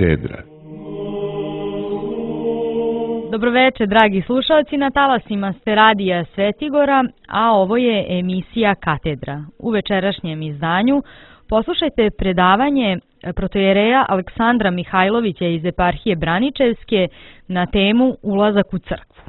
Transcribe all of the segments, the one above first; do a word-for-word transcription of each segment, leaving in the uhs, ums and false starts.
Katedra. Dobroveče, dragi slušalci, na talasima ste radija Svetigora, a ovo je emisija Katedra. U večerašnjem izdanju poslušajte predavanje protojereja Aleksandra Mihajlovića iz eparhije Braničevske na temu Ulazak u crkvu.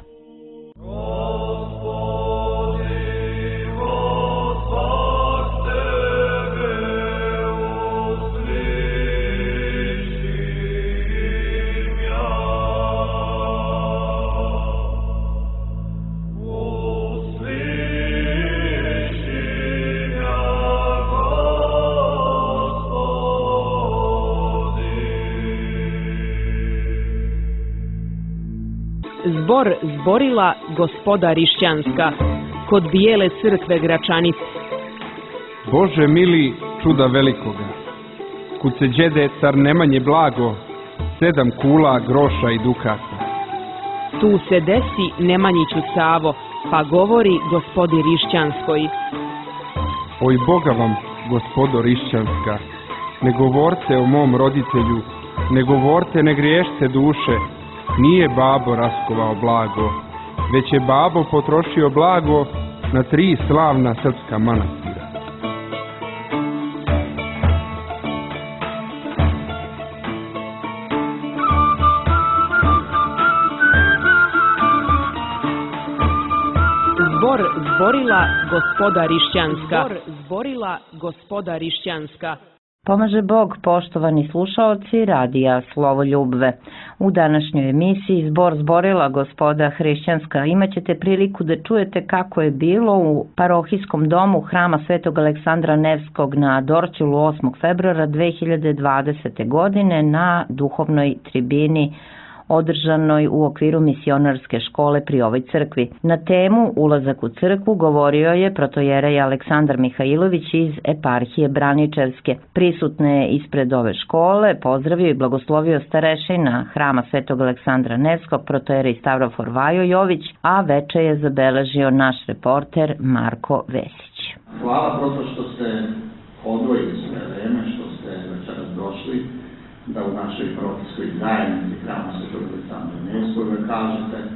Zbor zborila gospoda Rišćanska kod bijele crkve Gračanice. Bože mili, čuda velikoga, kud se đede car Nemanje blago, sedam kula, groša i dukata. Tu se desi Nemanjiću Savo, pa govori gospodi Rišćanskoj. Oj Boga vam, gospodo Rišćanska, ne govorte o mom roditelju, ne govorte, ne griješite duše. Nije babo raskovao blago, već je babo potrošio blago na tri slavna srpska manastira. Zbor zborila gospoda Rišćanska. Zbor zborila gospoda Rišćanska. Pomaže Bog, poštovani slušaoci radija Slovoljubve. U današnjoj emisiji Zbor zborila gospoda Hrišćanska imaćete priliku da čujete kako je bilo u parohijskom domu Hrama Svetog Aleksandra Nevskog na Dorćolu osmog februara dve hiljade dvadesete. godine na duhovnoj tribini održanoj u okviru misionarske škole pri ovoj crkvi. Na temu Ulazak u crkvu govorio je protojerej Aleksandar Mihajlović iz eparhije Braničevske. Prisutne je ispred ove škole pozdravio i blagoslovio starešina Hrama Svetog Aleksandra Nevskog, protojerej Stavrofor Vajo Jović, a veče je zabeležio naš reporter Marko Vesić. Hvala proto što ste odvojili sve vreme, što ste večeras došli da u našoj parohijskoj zajednici Hrama Svetog Aleksandra Nevskog kažete e,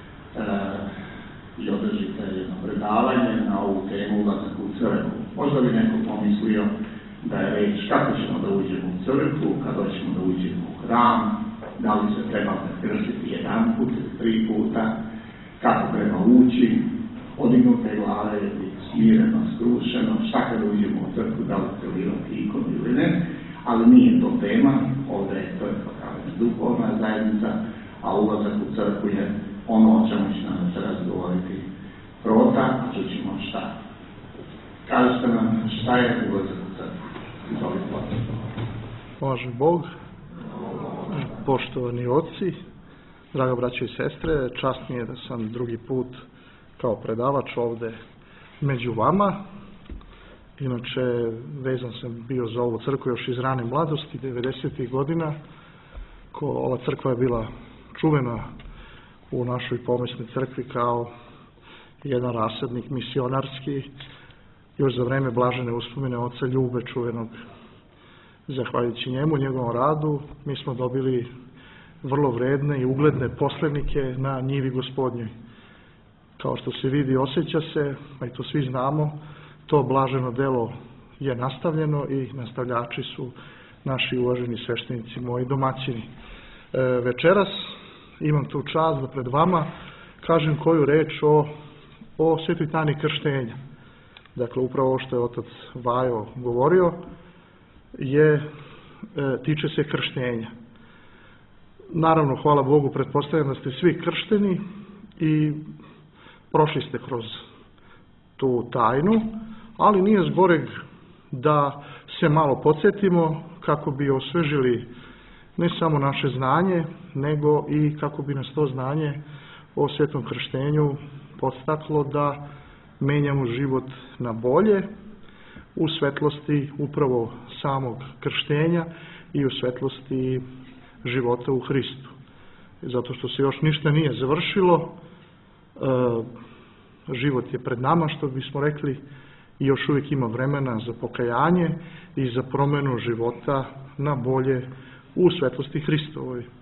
i održite jedno predavanje na ovu temu Ulazak u crkvu. Možda bi neko pomislio da je reč kako ćemo da uđemo u crkvu, kada ćemo da uđemo u hram, da li se treba prekrstiti jedan put ili tri puta, kako treba ući, podignute glave ili smireno, skrušeno, šta kada uđemo u crkvu, da li celirati ikonu ili ne. Ali nije to tema, ovdje je to je duhovna zajednica, a ulazak u crkvu je ono o čemu će nam večeras govoriti Prota, a čućemo šta. Kažete nam šta je ulazak u crkvu. Izvolite. Može Bog, poštovani oci, draga braćo i sestre, čast mi je da sam drugi put kao predavač ovdje među vama. Inače, vezan sam bio za ovu crkvu još iz rane mladosti, devedesetih godina. Ko, ova crkva je bila čuvena u našoj pomoćnoj crkvi kao jedan rasadnik misionarski, još za vreme blažene uspomene oca Ljube čuvenog. Zahvaljujući njemu, njegovom radu, mi smo dobili vrlo vredne i ugledne poslenike na njivi Gospodnjoj. Kao što se vidi, osjeća se, a i to svi znamo, to blaženo delo je nastavljeno i nastavljači su naši uvaženi sveštenici, moji domaćini. E, večeras imam tu čast da pred vama kažem koju reč o, o svetoj tajni krštenja. Dakle, upravo ovo što je otac Vajo govorio je, e, tiče se krštenja. Naravno, hvala Bogu, pretpostavljam da ste svi kršteni i prošli ste kroz tu tajnu, ali nije zgoreg da se malo podsjetimo kako bi osvežili ne samo naše znanje, nego i kako bi nas to znanje o svetom krštenju podstaklo da menjamo život na bolje u svetlosti upravo samog krštenja i u svetlosti života u Hristu. Zato što se još ništa nije završilo, život je pred nama, što bismo rekli, i još uvijek ima vremena za pokajanje i za promjenu života na bolje u svetlosti Hristovoj. E,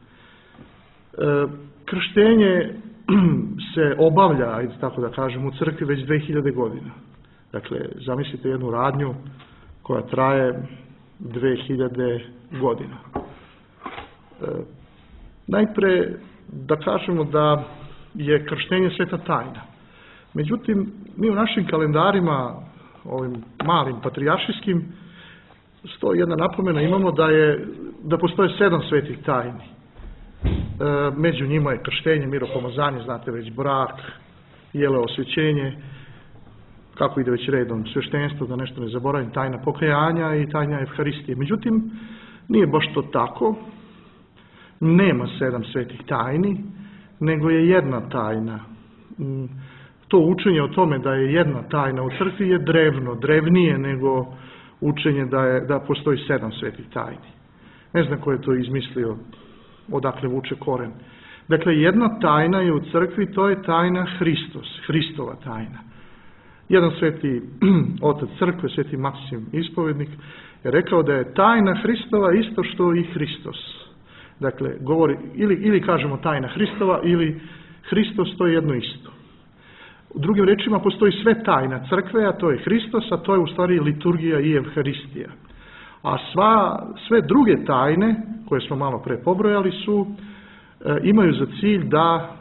krštenje se obavlja, ajde tako da kažem, u crkvi već dve hiljade godina. Dakle, zamislite jednu radnju koja traje dve hiljade godina. E, najpre da kažemo da je krštenje sveta tajna. Međutim, mi u našim kalendarima, ovim malim patrijaršijskim, stoji jedna napomena, imamo da je da postoje sedam svetih tajni. E, među njima je krštenje, miropomazanje, znate već, brak, jeleosvećenje, kako ide već redom, sveštenstvo, da nešto ne zaboravim, tajna pokajanja i tajna Evharistije. Međutim, nije baš to tako. Nema sedam svetih tajni, nego je jedna tajna. To učenje o tome da je jedna tajna u crkvi je drevno, drevnije nego učenje da, je, da postoji sedam svetih tajni. Ne znam ko je to izmislio, odakle vuče koren. Dakle, jedna tajna je u crkvi, to je tajna Hristos, Hristova tajna. Jedan sveti otac crkve, sveti Maksim ispovednik, je rekao da je tajna Hristova isto što i Hristos. Dakle, govori, ili, ili kažemo tajna Hristova, ili Hristos, to je jedno isto. U drugim rečima postoji sve tajna crkve, a to je Hristos, a to je u stvari liturgija i Evharistija. A sva, sve druge tajne, koje smo malo pre pobrojali, su, e, imaju za cilj da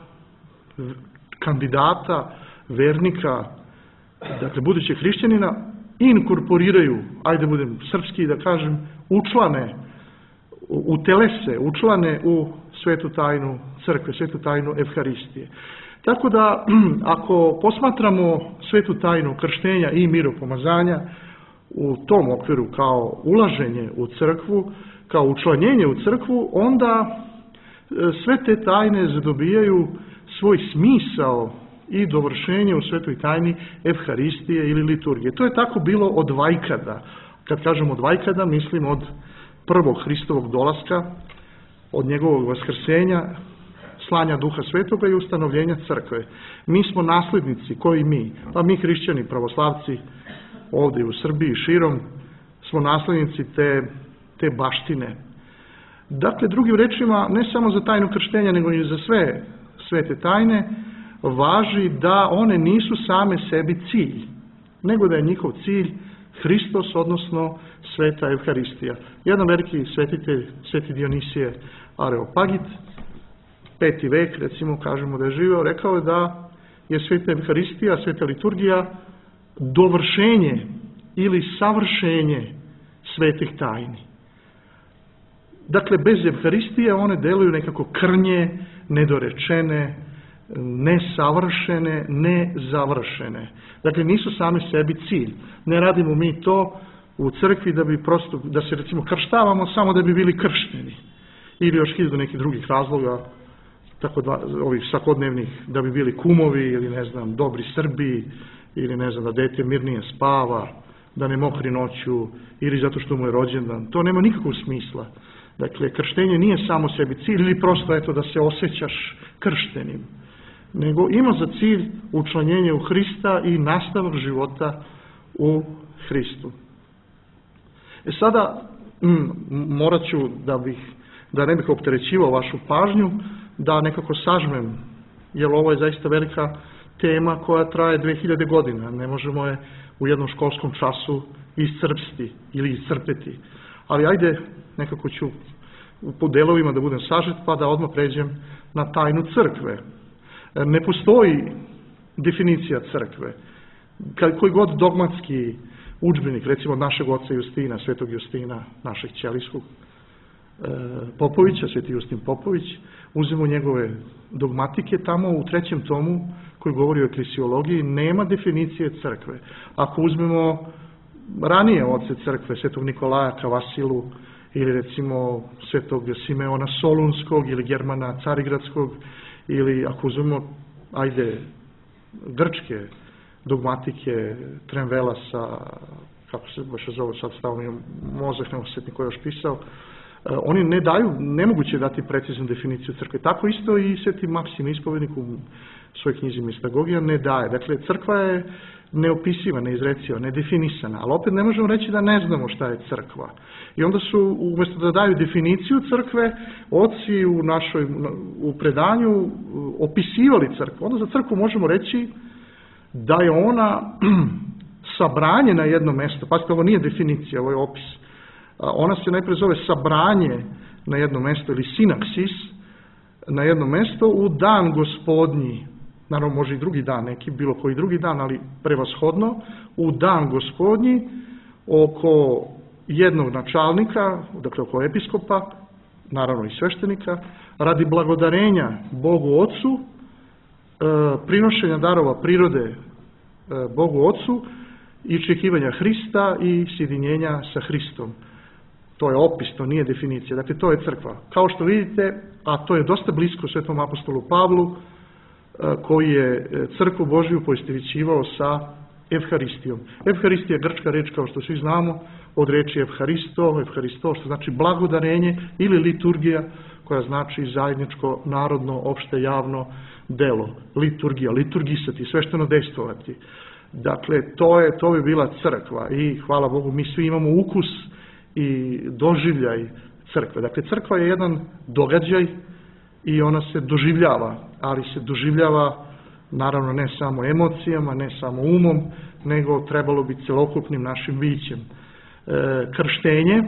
kandidata, vernika, dakle budućeg hrišćanina, inkorporiraju, ajde budem srpski da kažem, učlane, u telese, učlane u svetu tajnu crkve, svetu tajnu Evharistije. Tako da, ako posmatramo svetu tajnu krštenja i miropomazanja u tom okviru kao ulaženje u crkvu, kao učlanjenje u crkvu, onda sve te tajne zadobijaju svoj smisao i dovršenje u svetoj tajni Evharistije ili liturgije. To je tako bilo od vajkada. Kad kažem od vajkada, mislim od prvog Hristovog dolaska, od njegovog vaskrsenja, slanja Duha Svetoga i ustanovljenja crkve. Mi smo naslednici, koji mi? Pa mi hrišćani, pravoslavci, ovdje u Srbiji, širom, smo naslednici te, te baštine. Dakle, drugim rečima, ne samo za tajnu krštenja, nego i za sve svete tajne, važi da one nisu same sebi cilj, nego da je njihov cilj Hristos, odnosno sveta Evharistija. Jedan veliki svetitelj, sveti Dionisije Areopagit, peti vek, recimo, kažemo da je živio, rekao je da je sveta Evharistija, sveta liturgija, dovršenje ili savršenje svetih tajni. Dakle, bez Evharistije one deluju nekako krnje, nedorečene, nesavršene, nezavršene. Dakle, nisu same sebi cilj. Ne radimo mi to u crkvi da bi prosto, da se recimo krštavamo samo da bi bili kršteni. Ili još hiljadu nekih drugih razloga, tako da, ovih svakodnevnih, da bi bili kumovi ili ne znam, dobri Srbi, ili ne znam, da dete mirnije spava, da ne mokri noću, ili zato što mu je rođendan. To nema nikakvog smisla. Dakle, krštenje nije samo sebi cilj ili prosto eto da se osjećaš krštenim, nego ima za cilj učlanjenje u Hrista i nastavak života u Hristu. E sada, m, morat ću da bih, da ne bih opterećivao vašu pažnju, da nekako sažmem, jer ovo je zaista velika tema koja traje dve hiljade godina. Ne možemo je u jednom školskom času iscrpsti ili iscrpeti. Ali ajde, nekako ću po delovima da budem sažet, pa da odmah pređem na tajnu crkve. Ne postoji definicija crkve. Koji god dogmatski udžbenik, recimo od našeg oca Justina, svetog Justina, našeg ćelijskog Popovića, sveti Justin Popović, uzmemo njegove dogmatike, tamo u trećem tomu koji govori o eklesiologiji nema definicije crkve. Ako uzmemo ranije oce crkve, svetog Nikolaja Kavasilu, ili recimo svetog Simeona Solunskog ili Germana Carigradskog, ili ako uzmemo, ajde, grčke dogmatike Trenvelasa, kako se baš zove, sad stavio mozak, ne osjetni ko je još pisao, Oni ne daju, nemoguće dati preciznu definiciju crkve. Tako isto i Sveti Maksim, ispovednik u svojoj knjizi Mistagogija, ne daje. Dakle, crkva je neopisiva, neizreciva, nedefinisana, ali opet ne možemo reći da ne znamo šta je crkva. I onda su, umjesto da daju definiciju crkve, oci u našoj, u predanju opisivali crkvu. Onda za crkvu možemo reći da je ona sabranje na jedno mjesto. Pazite, ovo nije definicija, ovo je opis. Ona se najprije zove sabranje na jedno mjesto ili sinaksis na jedno mjesto u dan Gospodnji. Naravno može i drugi dan, neki bilo koji drugi dan, ali prevashodno u dan Gospodnji oko jednog načalnika, dakle oko episkopa, naravno i sveštenika, radi blagodarenja Bogu Ocu, e, prinošenja darova prirode e, Bogu Ocu i očekivanja Hrista i sjedinjenja sa Hristom. To je opis, to nije definicija. Dakle, to je crkva. Kao što vidite, a to je dosta blisko Svetom apostolu Pavlu, koji je crkvu Božju poistovjećivao sa Evharistijom. Evharistija je grčka reč, kao što svi znamo, od reči Evharisto, Evharisto, što znači blagodarenje, ili liturgija, koja znači zajedničko, narodno, opšte, javno delo. Liturgija, liturgisati, svešteno dejstvovati. Dakle, to, je, to bi bila crkva i hvala Bogu, mi svi imamo ukus i doživljaj crkve. Dakle, crkva je jedan događaj i ona se doživljava, ali se doživljava naravno ne samo emocijama, ne samo umom, nego trebalo bi celokupnim našim bićem. E, krštenje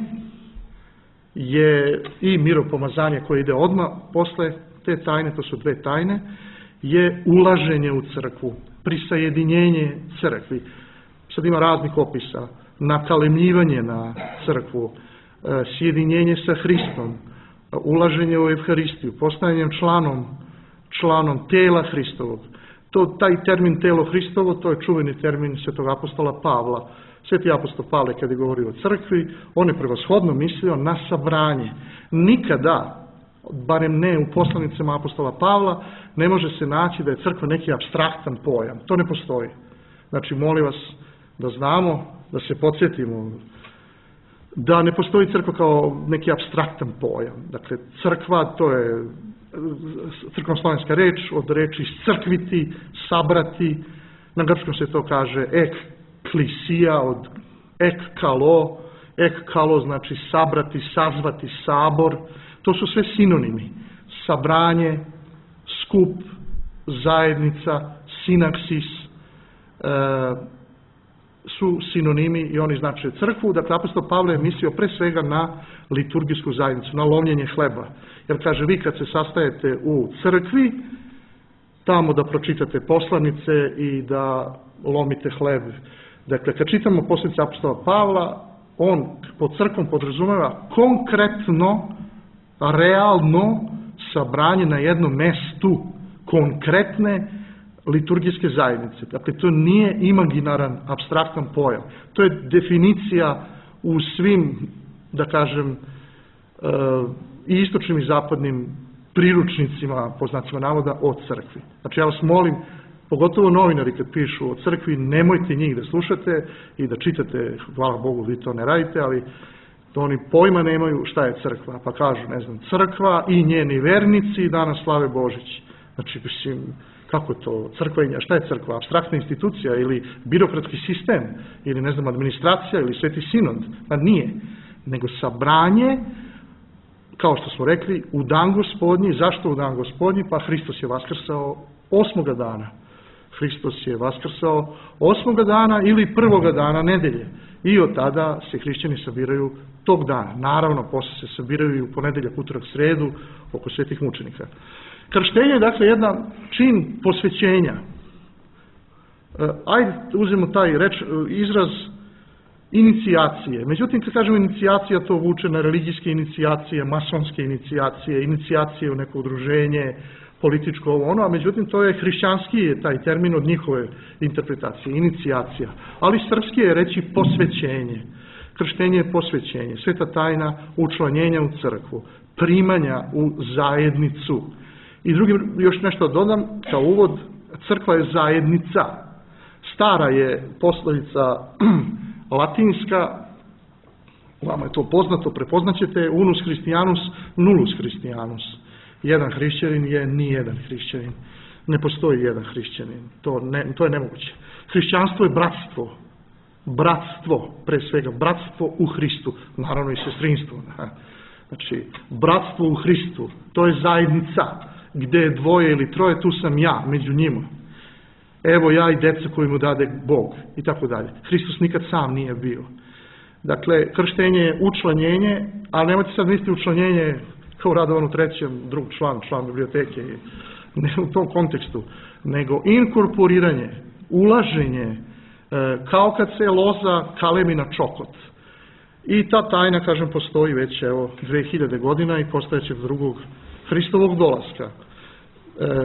je i miropomazanje koje ide odmah posle te tajne, to su dve tajne, je ulaženje u crkvu, prisajedinjenje crkvi. Sad ima raznih opisa, nakalemljivanje na crkvu, e, sjedinjenje sa Hristom, ulaženje u Evharistiju, postajanjem članom, članom tela Hristovog. To, taj termin telo Hristovo, to je čuveni termin svetog apostola Pavla. Sveti apostol Pavle, kada je govorio o crkvi, on je prevashodno mislio na sabranje. Nikada, barem ne u poslanicama apostola Pavla, ne može se naći da je crkva neki apstraktan pojam. To ne postoji. Znači, molim vas da znamo, da se podsjetimo, da ne postoji crkva kao neki apstraktan pojam. Dakle, crkva, to je crkvoslovenska reč, od reči crkviti, sabrati, na grčkom se to kaže ekklisija, od ekkalo, ekkalo znači sabrati, sazvati, sabor, to su sve sinonimi. Sabranje, skup, zajednica, sinaksis, e, su sinonimi i oni znače crkvu. Dakle, apostol Pavle je mislio pre svega na liturgijsku zajednicu, na lomljenje hleba. Jer kaže, vi kad se sastajete u crkvi, tamo da pročitate poslanice i da lomite hleb. Dakle, kad čitamo poslanice apostola Pavla, on pod crkvom podrazumeva konkretno, realno sabranje na jednom mestu, konkretne liturgijske zajednice. Dakle, to nije imaginaran, apstraktan pojam. To je definicija u svim, da kažem, i istočnim i zapadnim priručnicima, po znacima navoda, o crkvi. Znači, ja vas molim, pogotovo novinari kad pišu o crkvi, nemojte njih da slušate i da čitate, hvala Bogu, vi to ne radite, ali to oni pojma nemaju šta je crkva. Pa kažu, ne znam, crkva i njeni vernici danas slave Božić. Znači, mislim, kako to, crkva i nja, šta je crkva? Apstraktna institucija ili birokratski sistem ili, ne znam, administracija ili sveti sinod? Pa nije, nego sabranje, kao što smo rekli, u dan Gospodnji. Zašto u dan Gospodnji? Pa Hristos je vaskrsao osmoga dana. Hristos je vaskrsao osmoga dana ili prvoga dana nedelje. I od tada se hrišćani sabiraju tog dana. Naravno, posle se sabiraju i u ponedeljak, utorak, sredu oko svetih mučenika. Krštenje je, dakle, jedan čin posvećenja. Ajde, uzmemo taj reč, izraz inicijacije. Međutim, kad kažemo inicijacija, to vuče na religijske inicijacije, masonske inicijacije, inicijacije u neko udruženje, političko ovo ono, a međutim, to je hrišćanski je taj termin od njihove interpretacije, inicijacija. Ali srpski je reći posvećenje. Krštenje je posvećenje, sveta tajna učlanjenja u crkvu, primanja u zajednicu. I drugim, još nešto dodam, kao uvod, crkva je zajednica. Stara je poslovica latinska, vama je to poznato, prepoznaćete, unus Christianus, nullus Christianus. Jedan hrišćanin je nijedan hrišćanin. Ne postoji jedan hrišćanin. To, ne, to je nemoguće. Hrišćanstvo je bratstvo. Bratstvo, pre svega, bratstvo u Hristu. Naravno i sestrinstvo. Znači, bratstvo u Hristu. To je zajednica. Gde je dvoje ili troje, tu sam ja, među njima. Evo ja i deca koji mu dade Bog. I tako dalje. Hristos nikad sam nije bio. Dakle, krštenje je učlanjenje, ali nemojte sad misliti učlanjenje kao Radovan u trećem, drug član, član biblioteke. Ne u tom kontekstu. Nego inkorporiranje, ulaženje, kao kad se loza kalemi na čokot. I ta tajna, kažem, postoji već evo dve hiljade godina i postojeće drugog Hristovog dolaska. E,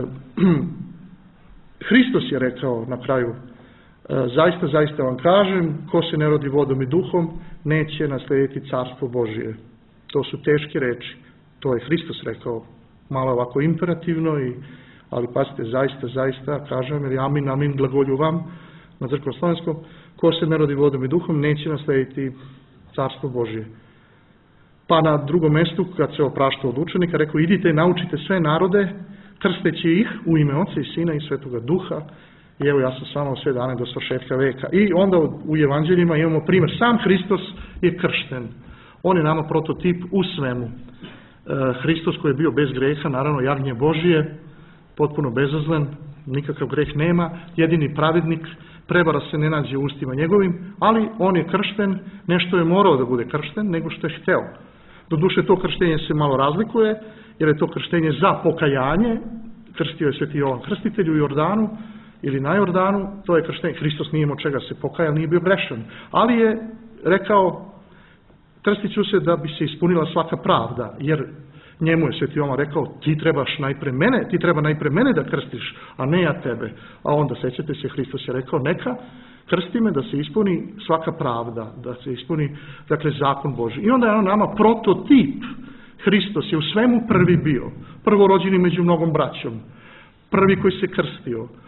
Hristos je rekao na kraju, e, zaista, zaista vam kažem, ko se ne rodi vodom i duhom, neće naslijediti carstvo Božije. To su teške reči. To je Hristos rekao, malo ovako imperativno, i, ali pazite, zaista, zaista, kažem, jer amin, amin, glagolju vam, na crkvom slovenskom, ko se ne rodi vodom i duhom, neće naslijediti carstvo Božije. Pa na drugom mjestu, kad se opraštao od učenika, rekao, idite i naučite sve narode, krsteći ih u ime Oca i Sina i Svetoga Duha, i evo ja sam s vama sve dane do svršetka veka. I onda u evanđeljima imamo primjer, sam Hristos je kršten. On je nama prototip u svemu. E, Hristos koji je bio bez greha, naravno jagnje Božije, potpuno bezazlen, nikakav greh nema, jedini pravednik, prevara se ne nađe u ustima njegovim, ali on je kršten, nešto je morao da bude kršten, nego što je hteo. Doduše to krštenje se malo razlikuje, jer je to krštenje za pokajanje, krstio je Sveti Jovan Krstitelj u Jordanu, ili na Jordanu, to je krštenje, Hristos nije imao čega se pokajao, nije bio grešan, ali je rekao, krstit ću se da bi se ispunila svaka pravda, jer njemu je Sveti Jovan rekao, ti trebaš najpre mene, ti treba najpre mene da krstiš, a ne ja tebe. A onda, sećate se, Hristos je rekao, neka krsti me da se ispuni svaka pravda, da se ispuni, dakle, zakon Božji. I onda je on nama prototip. Hristos je u svemu prvi bio, prvorođeni među mnogom braćom, prvi koji se krstio. Uh,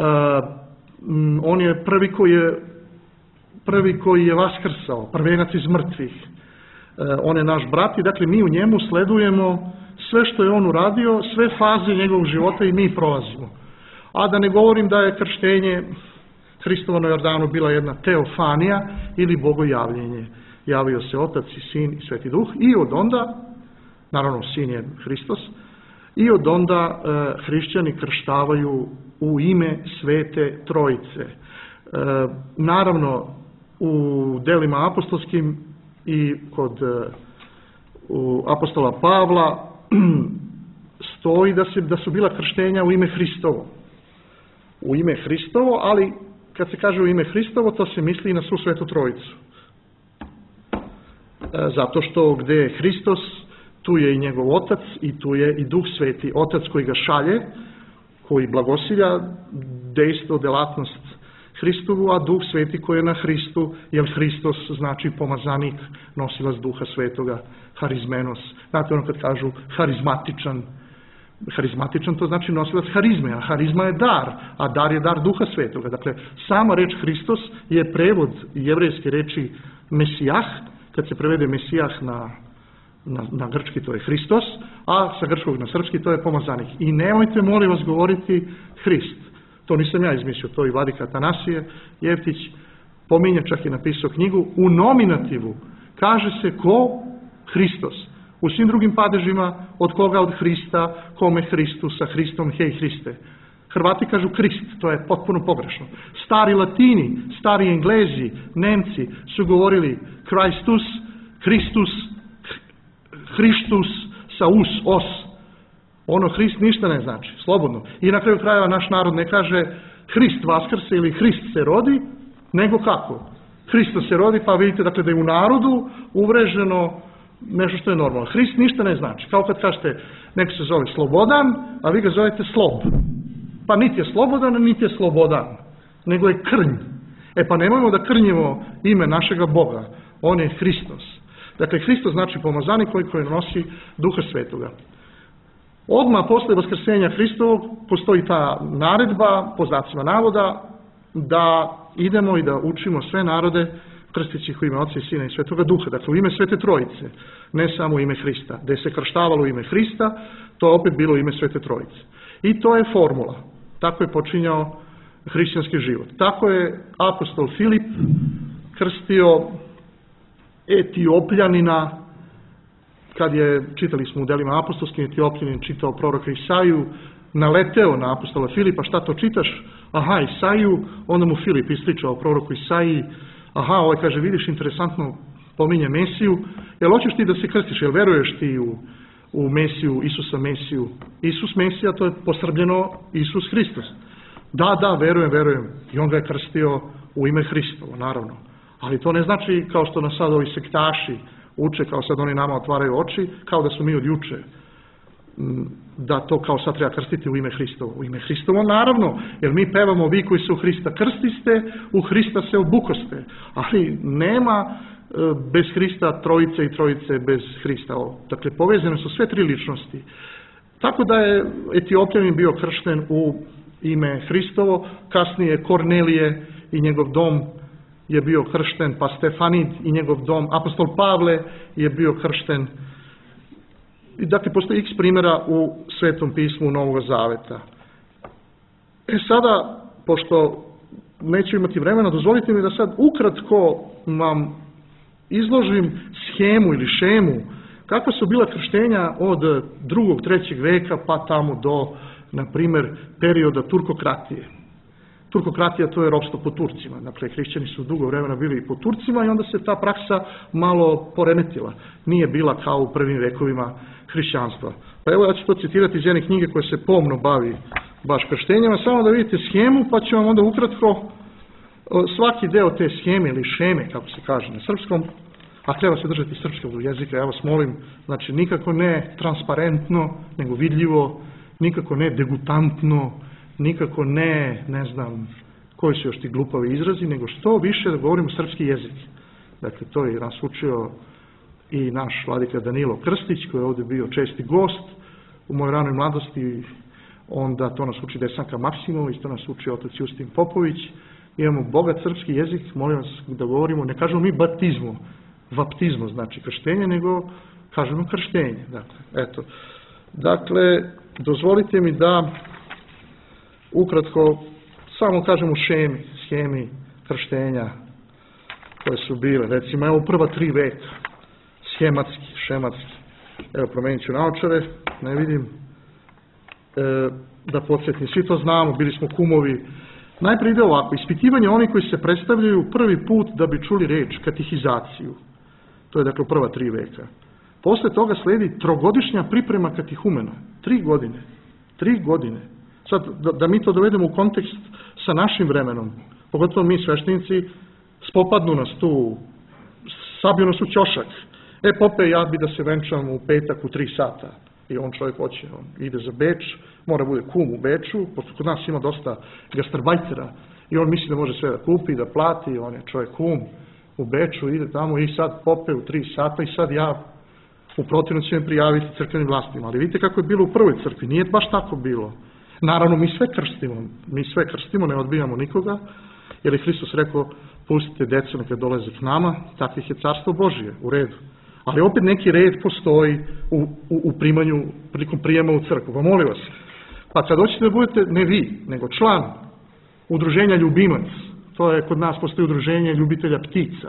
on je prvi koji je prvi koji je vaskrsao, prvenac iz mrtvih. On je naš brat i dakle mi u njemu sledujemo sve što je on uradio, sve faze njegovog života i mi prolazimo. A da ne govorim da je krštenje Hristovo na Jordanu bila jedna teofanija ili bogojavljenje. Javio se Otac i Sin i Sveti Duh i od onda, naravno Sin je Hristos, i od onda e, hrišćani krštavaju u ime Svete Trojice. E, naravno u delima apostolskim i kod u apostola Pavla stoji da, se, da su bila krštenja u ime Hristovo. U ime Hristovo, ali kad se kaže u ime Hristovo, to se misli i na svu Svetu Trojicu. E, zato što gdje je Hristos, tu je i njegov Otac i tu je i Duh Sveti. Otac koji ga šalje, koji blagosilja dejstvo, delatnost Hristovu, a Duh Sveti koji je na Hristu, jer Hristos znači pomazanik, nosilac Duha Svetoga, harizmenos. Znate ono kad kažu harizmatičan, harizmatičan to znači nosilac harizme, a harizma je dar, a dar je dar Duha Svetoga. Dakle, sama reč Hristos je prevod jevrejske reči Mesijah, kad se prevede Mesijah na, na, na grčki to je Hristos, a sa grčkog na srpski to je pomazanik. I nemojte, molim vas, govoriti Hrist. To nisam ja izmislio, to i vladika Atanasije Jevtić pominje, čak je napisao knjigu, u nominativu kaže se ko? Hristos. U svim drugim padežima od koga? Od Hrista, kome Hristu, sa Hristom, hej Hriste. Hrvati kažu Krist, to je potpuno pogrešno. Stari Latini, stari Englezi, Nemci su govorili Christus, Hristus, Hristus sa us, os. Ono Hrist ništa ne znači, slobodno. I na kraju krajeva naš narod ne kaže Hrist vaskrse ili Hrist se rodi, nego kako? Hristos se rodi, pa vidite dakle da je u narodu uvreženo nešto što je normalno. Hrist ništa ne znači. Kao kad kažete, neko se zove Slobodan, a vi ga zovete Slob. Pa niti je Slobodan, niti je Slobodan, nego je krnj. E pa nemojmo da krnjimo ime našega Boga. On je Hristos. Dakle, Hristos znači pomazanik koji, koji nosi Duha Svetoga. Odmah posle vaskrsenja Hristovog postoji ta naredba, po znacima navoda, da idemo i da učimo sve narode krsteći ih u ime Oca i Sina i Svetoga Duha, dakle u ime Svete Trojice, ne samo u ime Hrista. Da je se krštavalo u ime Hrista, to je opet bilo u ime Svete Trojice. I to je formula. Tako je počinjao hrišćanski život. Tako je apostol Filip krstio Etiopljanina, kad je, čitali smo u delima apostolskim, Etiopljanin čitao proroka Isaiju, naleteo na apostola Filipa, šta to čitaš? Aha, Isaiju, onda mu Filip ispričao o proroku Isaiji, aha, ovaj kaže, vidiš, interesantno pominje Mesiju, jel hoćeš ti da se krstiš, jel veruješ ti u, u Mesiju, Isusa Mesiju? Isus Mesija, to je posrbljeno Isus Hristos. Da, da, verujem, verujem. I on ga je krstio u ime Hristovo, naravno. Ali to ne znači, kao što nas sad ovi sektaši uče, kao sad oni nama otvaraju oči, kao da su mi od juče, da to kao sad treba krstiti u ime Hristovo. U ime Hristovo, naravno, jer mi pevamo vi koji se u Hrista krstiste, u Hrista se obukoste. Ali nema bez Hrista trojice i trojice bez Hrista. Dakle, povezane su sve tri ličnosti. Tako da je Etiopljanin bio kršten u ime Hristovo, kasnije Kornelije i njegov dom je bio kršten, pa Stefanid i njegov dom, apostol Pavle je bio kršten. I dakle, postoji x primjera u Svetom pismu Novog Zaveta. E sada, pošto neću imati vremena, dozvolite mi da sad ukratko vam izložim schemu ili šemu kakva su bila krštenja od drugog, trećeg veka pa tamo do, na primjer, perioda turkokratije. Turkokratija, to je ropstvo po Turcima. Dakle, hrišćani su dugo vremena bili i po Turcima i onda se ta praksa malo poremetila. Nije bila kao u prvim vekovima hrišćanstva. Pa evo ja ću to citirati iz jedne knjige koja se pomno bavi baš krštenjama, samo da vidite schemu, pa ću vam onda ukratko svaki deo te scheme ili šeme, kako se kaže na srpskom, a treba se držati srpskog jezika, ja vas molim, znači nikako ne transparentno, nego vidljivo, nikako ne degutantno, nikako ne, ne znam, koji su još ti glupavi izrazi, nego što više da govorimo srpski jezik. Dakle, to je nas učio i naš vladika Danilo Krstić, koji je ovdje bio česti gost u mojoj ranoj mladosti, onda to nas uči Desanka Maksimović, to nas uči otac Justin Popović. Imamo bogat srpski jezik, molim vas da govorimo, ne kažemo mi baptizmu, vaptizmu znači krštenje, nego kažemo krštenje. Dakle, eto. Dakle, dozvolite mi da ukratko samo kažem u šemi, schemi krštenja koje su bile. Recimo, evo prva tri veka, schematski, šematski. Evo, promenit ću naočare, ne vidim, e, da podsjetim. Svi to znamo, bili smo kumovi. Najprije ide ovako, ispitivanje onih koji se predstavljaju prvi put da bi čuli reč, katehizaciju. To je dakle prva tri veka. Posle toga sledi trogodišnja priprema katehumena. Tri godine. Tri godine. Sad, da, da mi to dovedemo u kontekst sa našim vremenom, pogotovo mi sveštenici, spopadnu nas tu, sabiju nas u ćošak. E, pope, ja bi da se venčam u petak u tri sata. I on čovjek hoće, on ide za Beč, mora bude kum u Beču, pošto kod nas ima dosta gastarbajtera i on misli da može sve da kupi, da plati, on je čovjek kum u Beču, ide tamo i sad pope u tri sata i sad ja u protivno ću me prijaviti crkvenim vlastima. Ali vidite kako je bilo u prvoj crkvi, nije baš tako bilo. Naravno, mi sve krstimo, mi sve krstimo, ne odbijamo nikoga, jer je Hristos rekao, pustite decu neka dolaze k nama, takvih je carstvo Božije, u redu. Ali opet neki red postoji u, u, u primanju, prilikom prijema u crkvu. Pa molim vas, pa kad hoćete da budete, ne vi, nego član udruženja Ljubimac, to je kod nas postoji udruženje ljubitelja ptica,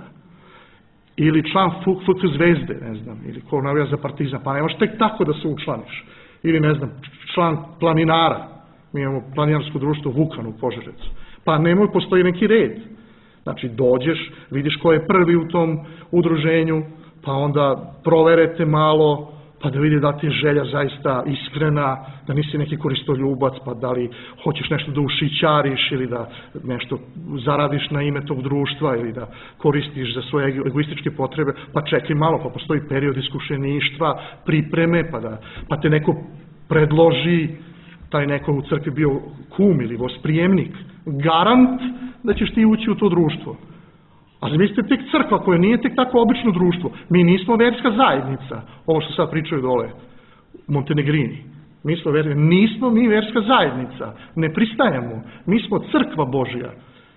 ili član F K Zvezde, ne znam, ili ko navija za Partizan, pa nemaš tek tako da se učlaniš, ili ne znam, član planinara, mi imamo planinarsko društvo Vukan u Požarecu, pa nemoj, postoji neki red. Znači, dođeš, vidiš ko je prvi u tom udruženju, pa onda proverete malo, pa da vidi da ti je želja zaista iskrena, da nisi neki koristoljubac, pa da li hoćeš nešto da ušićariš ili da nešto zaradiš na ime tog društva ili da koristiš za svoje egoističke potrebe, pa čekaj malo, pa postoji period iskušeništva, pripreme, pa, da, pa te neko predloži, taj neko u crkvi bio kum ili vosprijemnik, garant da ćeš ti ući u to društvo. Ali vi ste tek crkva koja nije tek tako obično društvo. Mi nismo verska zajednica, ovo što sad pričaju dole, Montenegrini. Mi smo verska, nismo mi verska zajednica, ne pristajemo. Mi smo crkva Božja.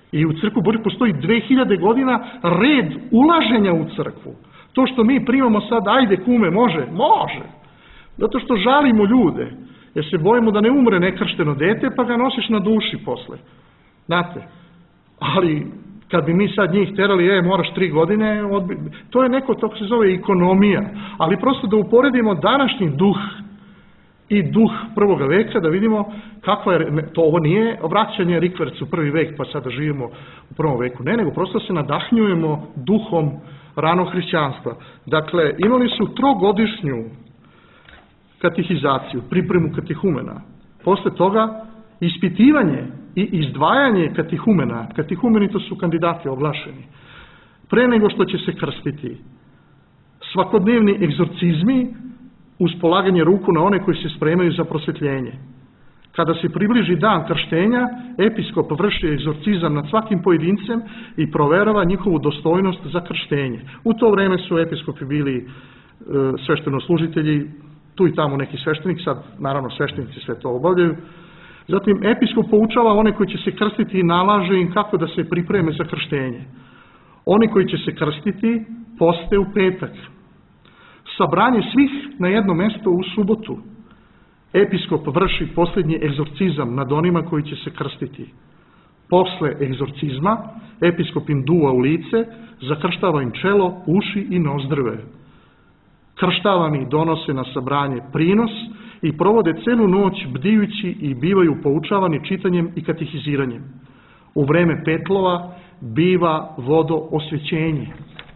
I u crkvu Božju postoji dve hiljade godina red ulaženja u crkvu. To što mi primamo sad, ajde kume, može, može. Zato što žalimo ljude, jer se bojimo da ne umre nekršteno dete, pa ga nosiš na duši posle. Znate, ali kad bi mi sad njih terali, e, moraš tri godine, odbi... to je neko, to se zove ekonomija. Ali prosto da uporedimo današnji duh i duh prvoga veka, da vidimo kakva je, to ovo nije obraćanje rikvercu prvi vek, pa sada živimo u prvom veku. Ne, nego prosto se nadahnjujemo duhom ranog hrišćanstva. Dakle, imali su trogodišnju katehizaciju, pripremu katehumena. Posle toga ispitivanje i izdvajanje katehumena. Katehumeni to su kandidati oglašeni. Pre nego što će se krstiti. Svakodnevni egzorcizmi uz polaganje ruku na one koji se spremaju za prosvetljenje. Kada se približi dan krštenja, episkop vrši egzorcizam nad svakim pojedincem i proverava njihovu dostojnost za krštenje. U to vreme su episkopi bili e, sveštenoslužitelji, tu i tamo neki sveštenik, sad naravno sveštenici sve to obavljaju. Zatim episkop poučava one koji će se krstiti i nalaže im kako da se pripreme za krštenje. Oni koji će se krstiti poste u petak. Sabranje svih na jedno mesto u subotu. Episkop vrši posljednji egzorcizam nad onima koji će se krstiti. Posle egzorcizma episkop im duva u lice, zakrštava im čelo, uši i nozdrve. Krštavani donose na sabranje prinos i provode celu noć bdijući i bivaju poučavani čitanjem i katehiziranjem. U vreme petlova biva vodo osvećenje.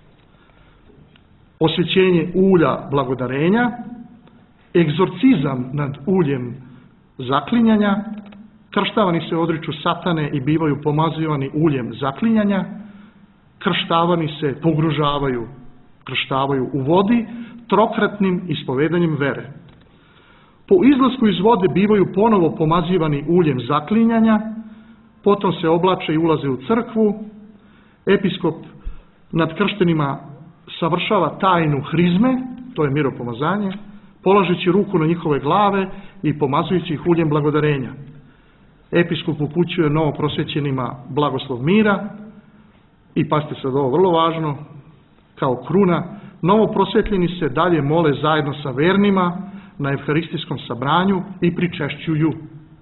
Osvećenje ulja blagodarenja, egzorcizam nad uljem zaklinjanja, krštavani se odriču satane i bivaju pomazivani uljem zaklinjanja, krštavani se pogružavaju, krštavaju u vodi, trokratnim ispovedanjem vere. Po izlasku iz vode bivaju ponovo pomazivani uljem zaklinjanja, potom se oblače i ulaze u crkvu, episkop nad krštenima savršava tajnu hrizme, to je miropomazanje, polažeći ruku na njihove glave i pomazujući ih uljem blagodarenja. Episkop upućuje novoprosvećenima blagoslov mira i pazite sad ovo vrlo važno, kao kruna, novoprosvetljeni se dalje mole zajedno sa vernima na evharistijskom sabranju i pričešćuju.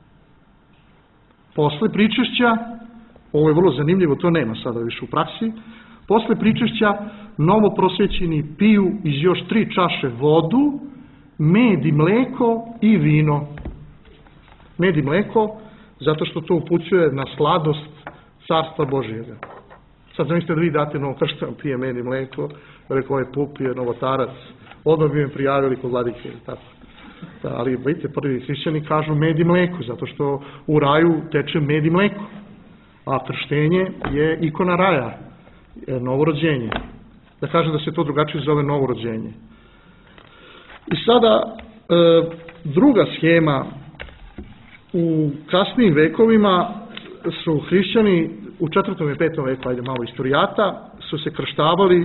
Posle pričešća, ovo je vrlo zanimljivo, to nema sada više u praksi, posle pričešća novoprosvećeni piju iz još tri čaše vodu, med i mleko i vino. Med i mleko, zato što to upućuje na sladost carstva Božijega. Sad zamislite da vi date novokrštenom pije med i mleko, rekao ovaj pup je novotarac, odmah bi me prijavili kod vladike. Tako. Da, ali vidite, prvi hrišćani kažu med i mleko, zato što u raju teče med i mleko. A krštenje je ikona raja, je novorođenje. Da kažem da se to drugačije zove novorođenje. I sada e, druga schema, u kasnijim vekovima su hrišćani, u četvrtom i petom veku, ajde malo istorijata, su se krštavali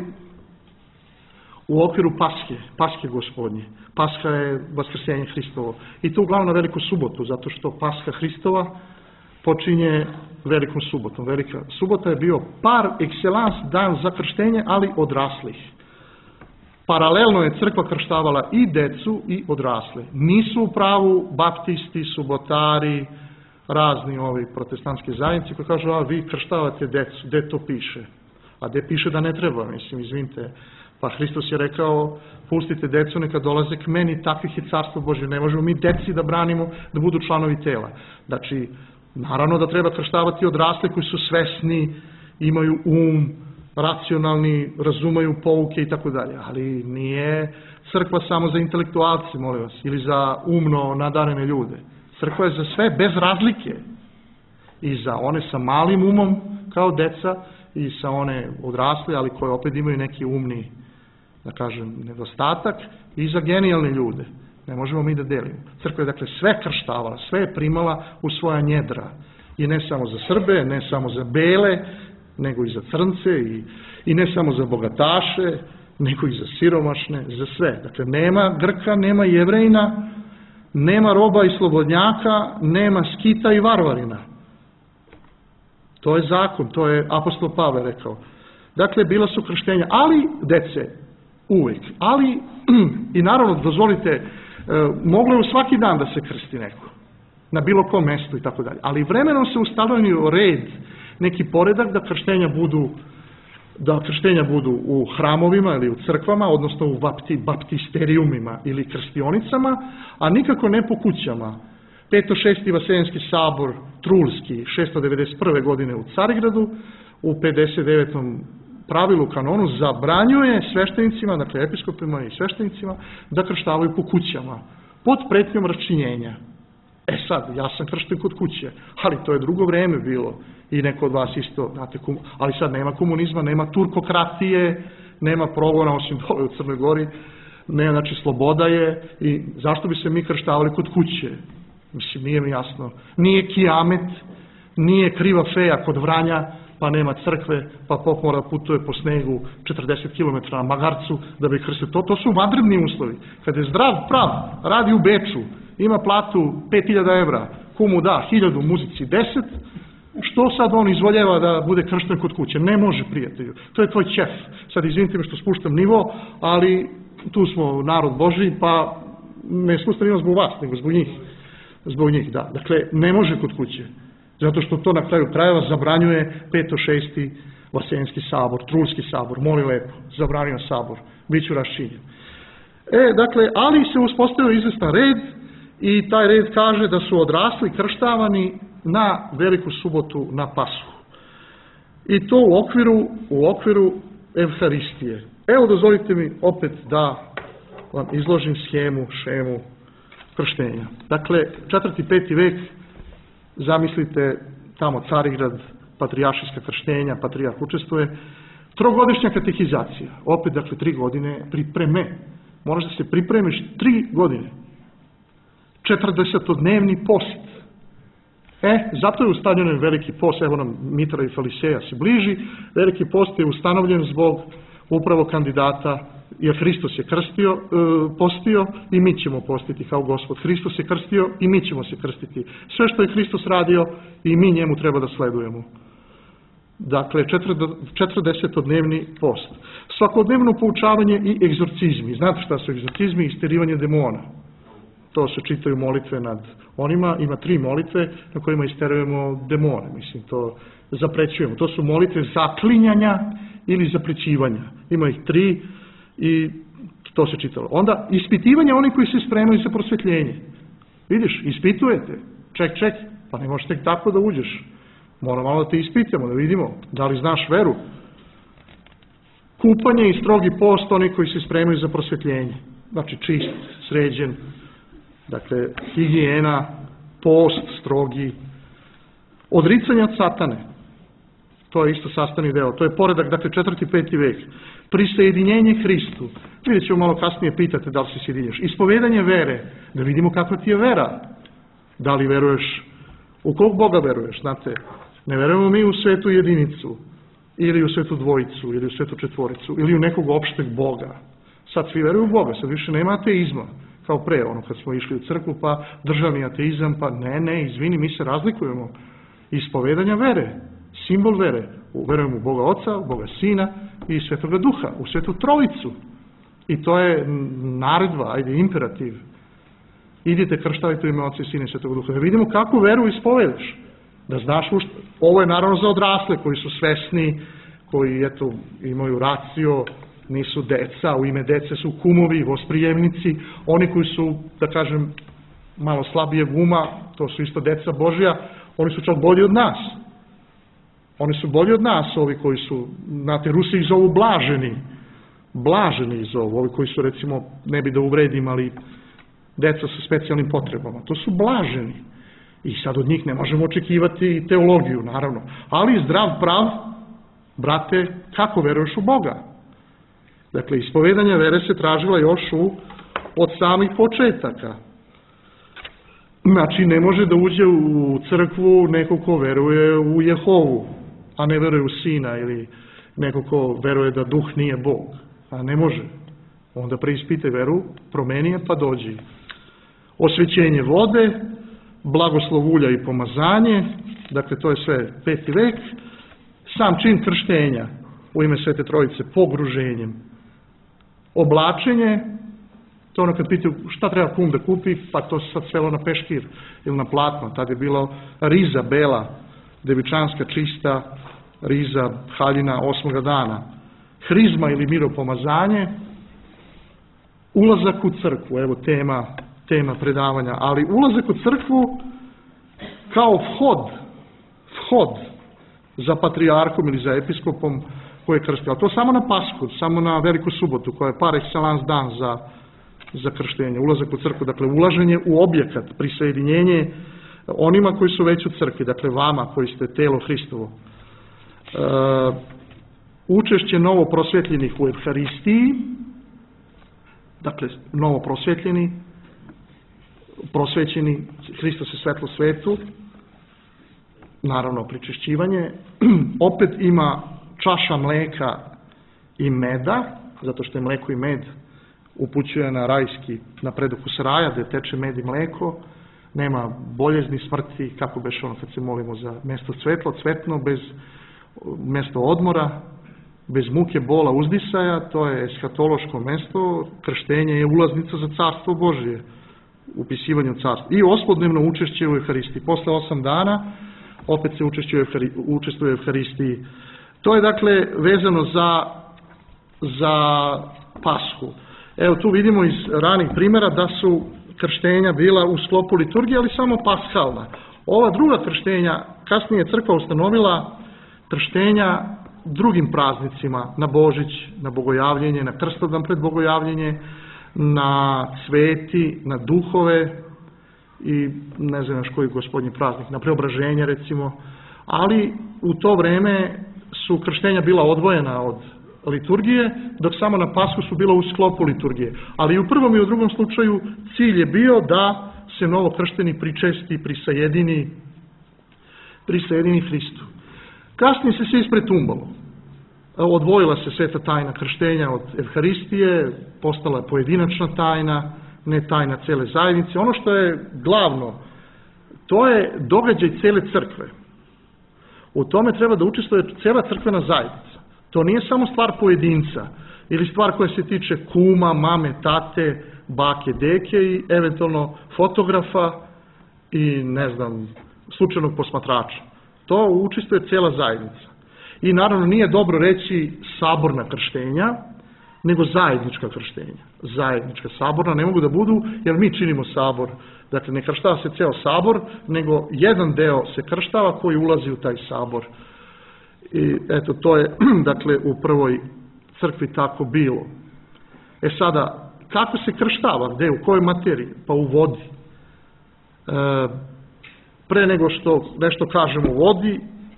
u okviru Paske, Paske gospodnje. Paska je vaskrsenje Hristovo. I to uglavnom na veliku subotu, zato što Paska Hristova počinje velikom subotom. Velika subota je bio par excellence dan za krštenje, ali odraslih. Paralelno je crkva krštavala i decu i odrasle. Nisu u pravu baptisti, subotari, razni ovi protestantski zajednici koji kažu, a vi krštavate decu, gde to piše? A gde piše da ne treba, mislim, izvinite. Pa Hristos je rekao, pustite decu, neka dolaze k meni, takvih je carstvo Božje. Ne možemo mi deci da branimo da budu članovi tela. Znači, naravno da treba krštavati odrasle koji su svesni, imaju um, racionalni, razumaju pouke i tako dalje. Ali nije crkva samo za intelektualci, molim vas, ili za umno nadarene ljude. Crkva je za sve bez razlike. I za one sa malim umom, kao deca, i sa one odrasle, ali koje opet imaju neki umni, da kažem, nedostatak, i za genijalne ljude. Ne možemo mi da delimo. Crkva je dakle sve krštavala, sve je primala u svoja njedra. I ne samo za Srbe, ne samo za bele, nego i za crnce, i, i ne samo za bogataše, nego i za siromašne, za sve. Dakle, nema Grka, nema Jevrejina, nema roba i slobodnjaka, nema skita i varvarina. To je zakon, to je apostol Pavle rekao. Dakle, bila su krštenja, ali dece, uvijek. Ali, i naravno, dozvolite, moglo je u svaki dan da se krsti neko. Na bilo kom mestu i tako dalje. Ali vremenom se ustanovio red, neki poredak da krštenja budu da krštenja budu u hramovima ili u crkvama, odnosno u bapti, baptisterijumima ili krštionicama, a nikako ne po kućama. Peto šesti Vaseljenski sabor Trulski šesto devedeset prve godine u Carigradu u pedeset devetom pravilu kanonu zabranjuje sveštenicima, dakle episkopima i sveštenicima, da krštavaju po kućama pod pretnjom raščinjenja. E sad, ja sam kršten kod kuće, ali to je drugo vreme bilo i neko od vas isto, znate, ali sad nema komunizma, nema turkokratije, nema progona osim dole u Crnoj Gori, ne, znači sloboda je i zašto bi se mi krštavali kod kuće? Mislim, nije mi jasno. Nije kijamet, nije kriva feja kod Vranja, pa nema crkve, pa pop mora putuje po snegu četrdeset kilometara na magarcu da bi krstio. To, to su vanredni uslovi. Kad je zdrav prav, radi u Beču, ima platu pet hiljada evra, kumu da hiljadu, muzici deset, što sad on izvoljeva da bude kršten kod kuće? Ne može, prijatelju. To je tvoj ćef. Sad izvinite me što spuštam nivo, ali tu smo narod Božji, pa ne spuštam nivo zbog vas, nego zbog njih. Zbog njih, da. Dakle, ne može kod kuće. Zato što to na kraju krajeva zabranjuje peto šesti Vaseljenski sabor, Trulski sabor, moli lepo, zabranio sabor, bit ću raščinjen. E, dakle, ali se uspostavio izvestan red i taj red kaže da su odrasli krštavani na Veliku subotu na Pashu. I to u okviru, u okviru Evharistije. Evo, dozvolite mi opet da vam izložim schemu, šemu krštenja. Dakle, četvrti, peti vek, zamislite tamo Carigrad, patrijaršijska krštenja, patrijarh učestvuje, trogodišnja katehizacija, opet dakle tri godine pripreme, moraš da se pripremiš tri godine, četrdesetodnevni post. E, zato je ustavljen veliki post, evo nam Mitra i Faliseja se bliži, veliki post je ustanovljen zbog upravo kandidata, jer Hristos je krstio, e, postio i mi ćemo postiti kao Gospod. Hristos je krstio i mi ćemo se krstiti. Sve što je Hristos radio i mi njemu treba da sledujemo. Dakle, četrdesetodnevni post. Svakodnevno poučavanje i egzorcizmi. Znate šta su egzorcizmi? Isterivanje demona. To se čitaju molitve nad onima. Ima tri molitve na kojima isterujemo demone. Mislim, to zaprećujemo. To su molitve zaklinjanja ili zaprećivanja. Ima ih tri i to se čitalo. Onda ispitivanje onih koji se spremaju za prosvjetljenje. Vidiš, ispitujete. Ček, ček, pa ne možeš tek tako da uđeš. Moramo malo da te ispitamo, da vidimo da li znaš veru. Kupanje i strogi post onih koji se spremaju za prosvjetljenje. Znači čist, sređen, dakle higijena, post strogi, odricanje od satane. To je isto sastavni deo. To je poredak, dakle, četvrti, peti vek. Prisajedinjenje Hristu. Vidjet ćemo malo kasnije, pitate da li se sjedinješ. Ispovedanje vere. Da vidimo kakva ti je vera. Da li veruješ, u kog Boga veruješ, znate. Ne verujemo mi u svetu jedinicu, ili u svetu dvojicu, ili u svetu četvoricu, ili u nekog opšteg Boga. Sad svi veruju u Boga, sad više nema ateizma. Kao pre, ono, kad smo išli u crkvu, pa državni ateizam, pa ne, ne, izvini, mi se razlikujemo. Ispovedanja vere. Simbol vere. Verujemo u Boga Oca, u Boga Sina i Svetoga Duha, u Svetu Trojicu. I to je naredba, ajde, imperativ. Idite, krštavajte u ime Oca i Sina i Svetog Duha. Da vidimo kakvu veru ispovedaš. Da znaš, ušto... ovo je naravno za odrasle koji su svesni, koji eto, imaju racio, nisu deca, u ime dece su kumovi, vosprijemnici, oni koji su, da kažem, malo slabije uma, to su isto deca Božja, oni su čak bolji od nas. Oni su bolji od nas, ovi koji su, znate, Rusi ih zovu blaženi, blaženi ih zovu, ovi koji su, recimo, ne bi da uvredim, ali deca sa specijalnim potrebama, to su blaženi. I sad od njih ne možemo očekivati teologiju, naravno. Ali zdrav prav, brate, kako veruješ u Boga? Dakle, ispovedanje vere se tražila još u, od samih početaka. Znači, ne može da uđe u crkvu neko ko veruje u Jehovu, a ne veruje u Sina, ili neko ko veruje da duh nije Bog. A ne može. Onda preispite veru, promeni je pa dođi. Osvećenje vode, blagoslov ulja i pomazanje, dakle to je sve peti vek, sam čin krštenja u ime Svete Trojice, pogruženjem, oblačenje, to ono kad pitaju šta treba kum da kupi, pa to se sad svelo na peškir ili na platno, tad je bilo riza bela, devičanska čista, riza haljina osmoga dana, hrizma ili miropomazanje, ulazak u crkvu, evo tema, tema predavanja, ali ulazak u crkvu kao vhod, vhod za patrijarkom ili za episkopom koji je krstio. A to samo na Pasku, samo na Veliku subotu, koja je par excellence dan za, za krštenje, ulazak u crkvu, dakle ulaženje u objekat, prisajedinjenje onima koji su već u crkvi, dakle vama koji ste telo Hristovo. E, učešće novo prosvjetljenih u Evharistiji, dakle novo prosvjetljeni, prosvećeni, Hristos je svetlo svetu, naravno pričešćivanje, opet ima čaša mleka i meda, zato što je mleko i med upućuje na rajski, na predokus raja, gde teče med i mleko, nema boljezni, smrti, kako beše ono kad se molimo za mesto cvetlo, cvetno, bez mesto odmora, bez muke, bola, uzdisaja, to je eshatološko mesto, krštenje je ulaznica za carstvo Božije, upisivanju carstva. I ospodnevno učešće u Evharistiji. Posle osam dana opet se učestvuje u Evharistiji. To je dakle vezano za, za Pashu. Evo tu vidimo iz ranih primjera da su krštenja bila u sklopu liturgije, ali samo pashalna. Ova druga krštenja, kasnije je crkva ustanovila krštenja drugim praznicima, na Božić, na Bogojavljenje, na Krstodan pred Bogojavljenje, na sveti, na duhove i ne znam još koji gospodnji praznik, na preobraženje recimo, ali u to vreme su krštenja bila odvojena od liturgije, dok samo na Pashu su bila u sklopu liturgije. Ali i u prvom i u drugom slučaju cilj je bio da se novo kršteni pričesti, prisajedini, prisajedini Hristu. Kasnije se sve ispretumbalo. Odvojila se sveta tajna krštenja od Evharistije, postala je pojedinačna tajna, ne tajna cele zajednice. Ono što je glavno, to je događaj cele crkve. U tome treba da učestvuje cela crkvena zajednica. To nije samo stvar pojedinca ili stvar koja se tiče kuma, mame, tate, bake, deke i eventualno fotografa i ne znam, slučajnog posmatrača. To učestvuje cela zajednica. I naravno nije dobro reći saborna krštenja, nego zajednička krštenja. Zajednička saborna ne mogu da budu, jer mi činimo sabor. Dakle, ne krštava se ceo sabor, nego jedan deo se krštava koji ulazi u taj sabor. I eto, to je, dakle, u prvoj crkvi tako bilo. E sada, kako se krštava? Gde? U kojoj materiji? Pa u vodi. E, pre nego što nešto kažemo u vodi,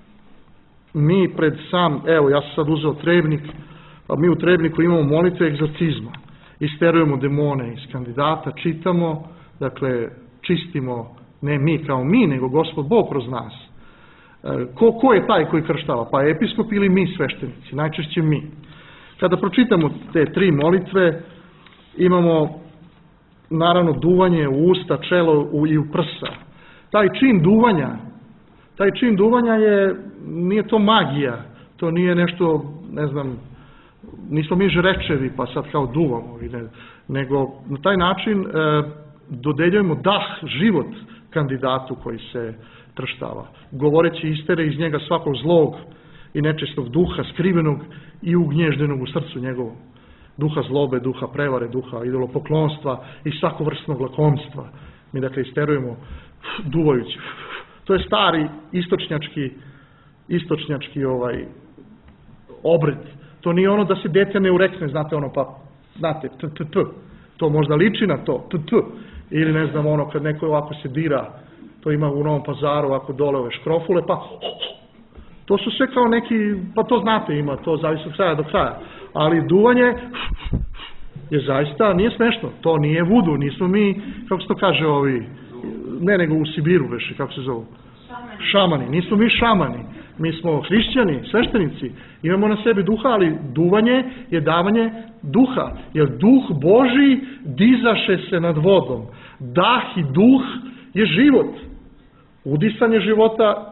mi pred sam, evo ja sam sad uzeo trebnik, a mi u trebniku imamo molitve egzorcizma. Isterujemo demone iz kandidata, čitamo, dakle, čistimo, ne mi kao mi, nego Gospod Bog kroz nas. Ko, ko je taj koji krštava? Pa episkop ili mi sveštenici, najčešće mi. Kada pročitamo te tri molitve, imamo naravno duvanje u usta, čelo i u prsa. Taj čin duvanja, taj čin duvanja je, nije to magija, to nije nešto, ne znam, nismo mi žrečevi pa sad kao duvamo, nego na taj način e, dodeljujemo dah, život kandidatu koji se krštava, govoreći istere iz njega svakog zlog i nečistog duha, skrivenog i ugnježdenog u srcu njegovom. Duha zlobe, duha prevare, duha idolopoklonstva i svakovrsnog lakomstva. Mi dakle isterujemo duvajući. To je stari istočnjački, istočnjački ovaj obred. To nije ono da se dete ne urekne, znate ono pa, znate, t, t, t. To možda liči na to, t, t. Ili ne znam ono kad neko ovako se dira, to ima u Novom Pazaru ovako dole ove škrofule, pa to su sve kao neki, pa to znate ima, to zavisi od kraja do kraja. Ali duvanje je zaista, nije smešno, to nije vudu, nismo mi, kako se to kaže ovi, ne nego u Sibiru veše, kako se zovu? Šamani. Šamani, nismo mi šamani, mi smo hrišćani, sveštenici, imamo na sebi duha, ali duvanje je davanje duha, jer duh Božji dizaše se nad vodom, dah i duh je život, udisanje života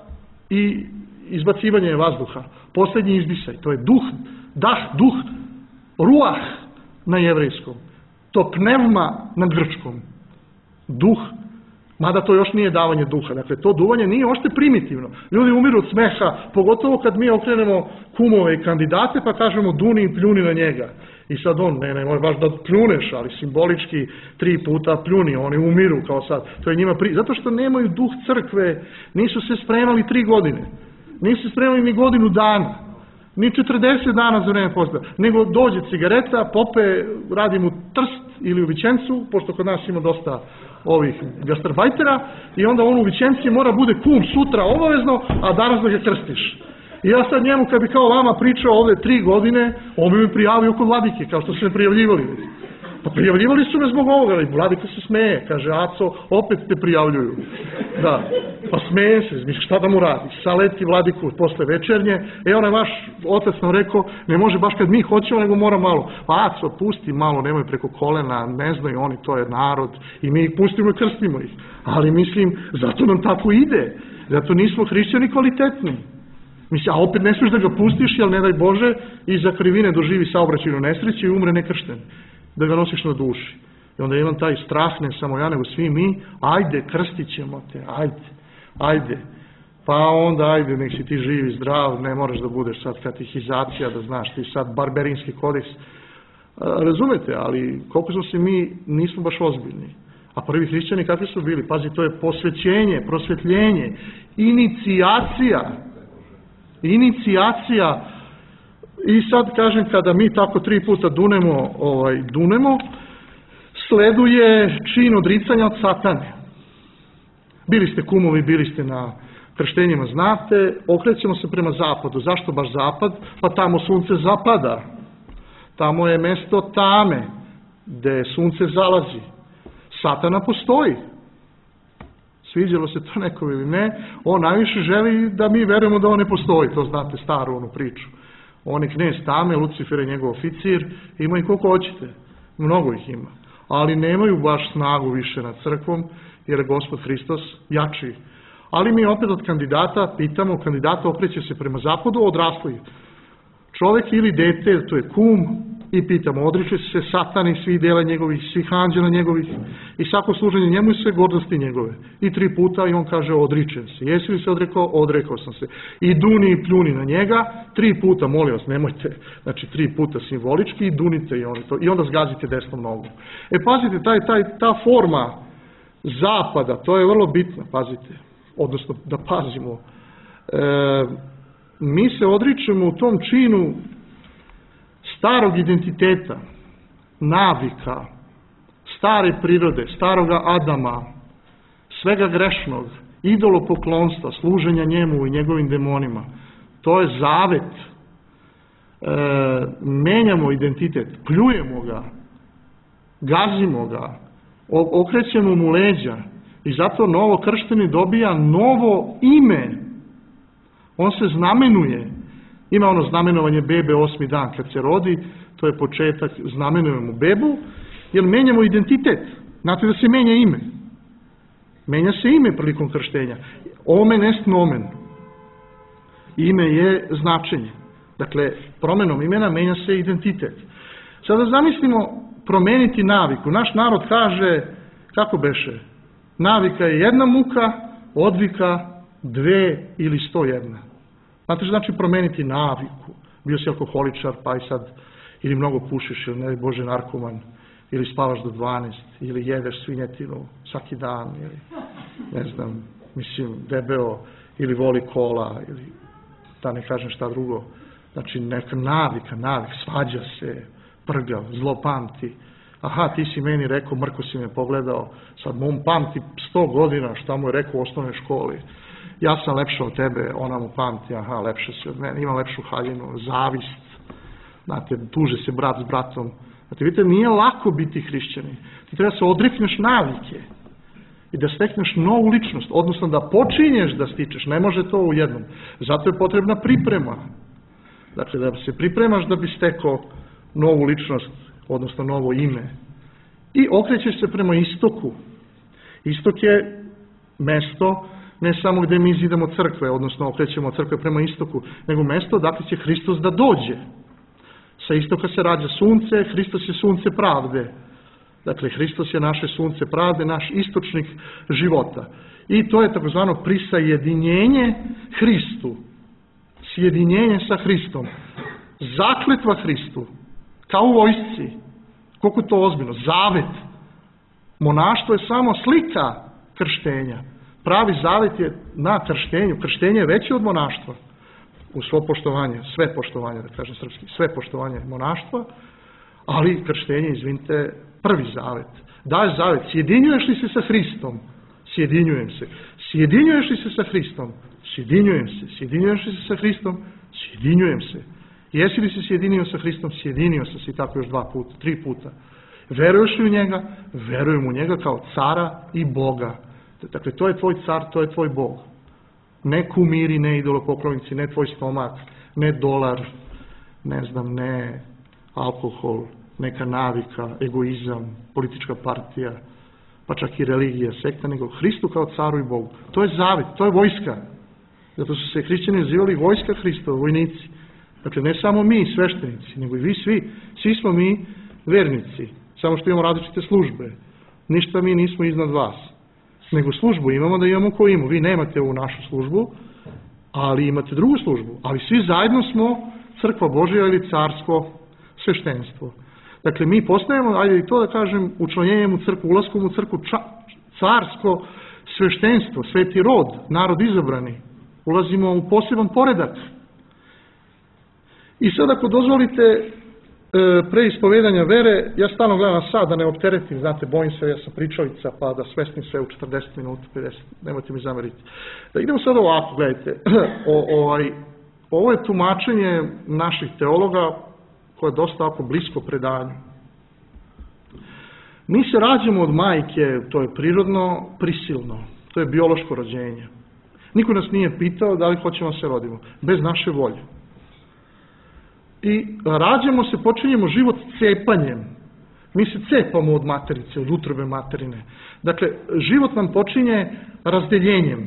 i izbacivanje vazduha. Posljednji izdisaj, to je duh, dah, duh, ruah na jevrejskom. To pneuma na grčkom. Duh, mada to još nije davanje duha. Dakle, to duvanje nije ošte primitivno. Ljudi umiru od smeha, pogotovo kad mi okrenemo kumove i kandidate pa kažemo duni i pljuni na njega. I sad on, ne, ne, moj baš da pljuneš, ali simbolički tri puta pljuni, oni umiru kao sad. To je njima pri... Zato što nemaju duh crkve, nisu se spremali tri godine. Nisu se spremali ni godinu dana. Ni četrdeset dana za vreme posta. Nego dođe cigareta, pope, radi mu Trst ili u Vičencu, pošto kod nas ima dosta ovih gastarbajtera, i onda on u Vičenci mora bude kum sutra obavezno, a danas da ga krstiš. I ja sad njemu, kad bi kao vama pričao ovdje tri godine, on bi mi prijavio kod vladike, kao što su me prijavljivali. Pa prijavljivali su me zbog ovoga, ali vladika se smeje, kaže, Aco, opet te prijavljuju. Da, pa smeje se, misli, šta da mu radi? Saleti vladiku posle večernje, e onaj vaš otac nam rekao, ne može baš kad mi hoćemo, nego mora malo. Pa Aco, pusti malo, nemoj preko kolena, ne znaju oni, to je narod, i mi ih pustimo i krstimo ih. Ali mislim, zato nam tako ide, zato nismo hrišćani kvalitetni. Mislim, a opet ne smiješ da ga pustiš, jer ne daj Bože, iza krivine doživi saobraćajnu nesreću i umre nekršten, da ga nosiš na duši. I onda imam taj strah, ne samo ja, nego svi mi, ajde, krstit ćemo te, ajde, ajde. Pa onda, ajde, nek si ti živ i zdrav, ne moraš da budeš sad katehizacija, da znaš ti sad barberinski kodeks. Razumete, ali koliko smo se mi, nismo baš ozbiljni. A prvi hrišćani kakvi su bili? Pazi, to je posvećenje, prosvetljenje, inicijacija. Inicijacija. I sad kažem, kada mi tako tri puta dunemo, ovaj, dunemo, sleduje čin odricanja od satane. Bili ste kumovi, bili ste na krštenjima, znate, okrećemo se prema zapadu. Zašto baš zapad? Pa tamo sunce zapada. Tamo je mesto tame, gde sunce zalazi. Satana postoji. Sviđalo se to nekom ili ne, on najviše želi da mi verujemo da on ne postoji. To znate, staru onu priču. On je knez tame, Lucifer je njegov oficir, ima i koliko hoćete, mnogo ih ima. Ali nemaju baš snagu više nad crkvom, jer je Gospod Hristos jači. Ali mi opet od kandidata pitamo, kandidata okreće se prema zapadu, odrasli čovjek ili dete, to je kum, i pitamo, odriče se satani svih dela njegovih, svih anđela njegovih, i svako služenje njemu i sve gordosti njegove. I tri puta i on kaže, odričem se. Jesi li se odrekao? Odrekao sam se. I duni i pljuni na njega, tri puta, molim vas, nemojte, znači tri puta simbolički, i dunite i, on to, i onda zgazite desnom nogu. E, pazite, taj, taj, ta forma zapada, to je vrlo bitno, pazite, odnosno da pazimo. E, mi se odričemo u tom činu starog identiteta, navika, stare prirode, staroga Adama, svega grešnog, idolopoklonstva, služenja njemu i njegovim demonima. To je zavet. E, menjamo identitet, pljujemo ga, gazimo ga, okrećemo mu leđa, i zato novo kršteni dobija novo ime. On se znamenuje. Ima ono znamenovanje bebe osmi dan kad se rodi, to je početak, znamenujemo bebu, jer menjamo identitet. Znate da se menja ime. Menja se ime prilikom krštenja. Omen est nomen. Ime je značenje. Dakle, promenom imena menja se identitet. Sada zamislimo promeniti naviku. Naš narod kaže, kako beše? Navika je jedna muka, odvika dve ili sto jedna. Znate što znači promeniti naviku? Bio si alkoholičar, pa i sad ili mnogo pušiš, ili ne Bože narkoman, ili spavaš do dvanaest, ili jedeš svinjetinu svaki dan, ili ne znam, mislim, debeo, ili voli kola, ili da ne kažem šta drugo. Znači neka navika, navik, svađa se, prgav, zlo pamti. Aha, ti si meni rekao, mrko si me pogledao, sad mom pamti sto godina šta mu je rekao u osnovnoj školi. Ja sam lepša od tebe, ona mu pamti, aha, lepša si od mene, ima lepšu haljinu, zavist, znate, tuže se brat s bratom. Znate, vidite, nije lako biti hrišćanin. Ti treba se odrekneš navike i da stekneš novu ličnost, odnosno da počinješ da stičeš, ne može to u jednom. Zato je potrebna priprema. Dakle, da se pripremaš da bi stekao novu ličnost, odnosno novo ime. I okrećeš se prema istoku. Istok je mesto ne samo gdje mi zidamo crkve, odnosno okrećemo crkve prema istoku, nego mjesto odakle će Hristos da dođe. Sa istoka se rađa sunce, Hristos je sunce pravde. Dakle, Hristos je naše sunce pravde, naš istočnik života. I to je takozvano prisajedinjenje Hristu. Sjedinjenje sa Hristom. Zakletva Hristu. Kao u vojsci. Koliko to ozbiljno? Zavet. Monaštvo je samo slika krštenja. Pravi zavet je na krštenju. Krštenje je veće od monaštva. U svo poštovanje, sve poštovanje, da kažem srpski, sve poštovanje monaštva, ali krštenje, izvinite, prvi zavet. Daj zavet, sjedinjuješ li se sa Hristom? Sjedinjujem se. Sjedinjuješ li se sa Hristom? Sjedinjujem se. Sjedinjuješ li se sa Hristom? Sjedinjujem se. Jesi li se sjedinio sa Hristom? Sjedinio sam se i tako još dva puta, tri puta. Veruješ li u njega? Verujem u njega kao cara i Boga. Dakle, to je tvoj car, to je tvoj Bog. Ne kumiri, ne idolopoklonici, ne tvoj stomak, ne dolar, ne znam, ne alkohol, neka navika, egoizam, politička partija, pa čak i religija, sekta, nego Hristu kao caru i Bogu. To je zavet, to je vojska. Zato su se hrišćani nazivali vojska Hristova, vojnici. Dakle, ne samo mi, sveštenici, nego i vi svi. Svi smo mi vernici, samo što imamo različite službe. Ništa mi nismo iznad vas. Nego službu imamo da imamo ko imamo. Vi nemate ovu našu službu, ali imate drugu službu. Ali svi zajedno smo crkva Božja ili carsko sveštenstvo. Dakle, mi postajemo, ajde i to da kažem, učlanjenjem u crkvu, ulaskom u crkvu, ča, carsko sveštenstvo, sveti rod, narod izabrani. Ulazimo u poseban poredak. I sad ako dozvolite, pre ispovedanja vere, ja stalno gledam na sad da ne opteretim, znate, bojim se, ja sam pričalica, pa da svestim sve u četrdeset minuta, pedeset, nemojte mi zameriti. Da idemo sad ovako, gledajte, o, ovaj, ovo je tumačenje naših teologa koje je dosta ovako blisko predanju. Mi se rađamo od majke, to je prirodno, prisilno, to je biološko rođenje. Niko nas nije pitao da li hoćemo se rodimo, bez naše volje. I rađamo se, počinjemo život cepanjem. Mi se cepamo od materice, od utrobe materine. Dakle, život nam počinje razdeljenjem,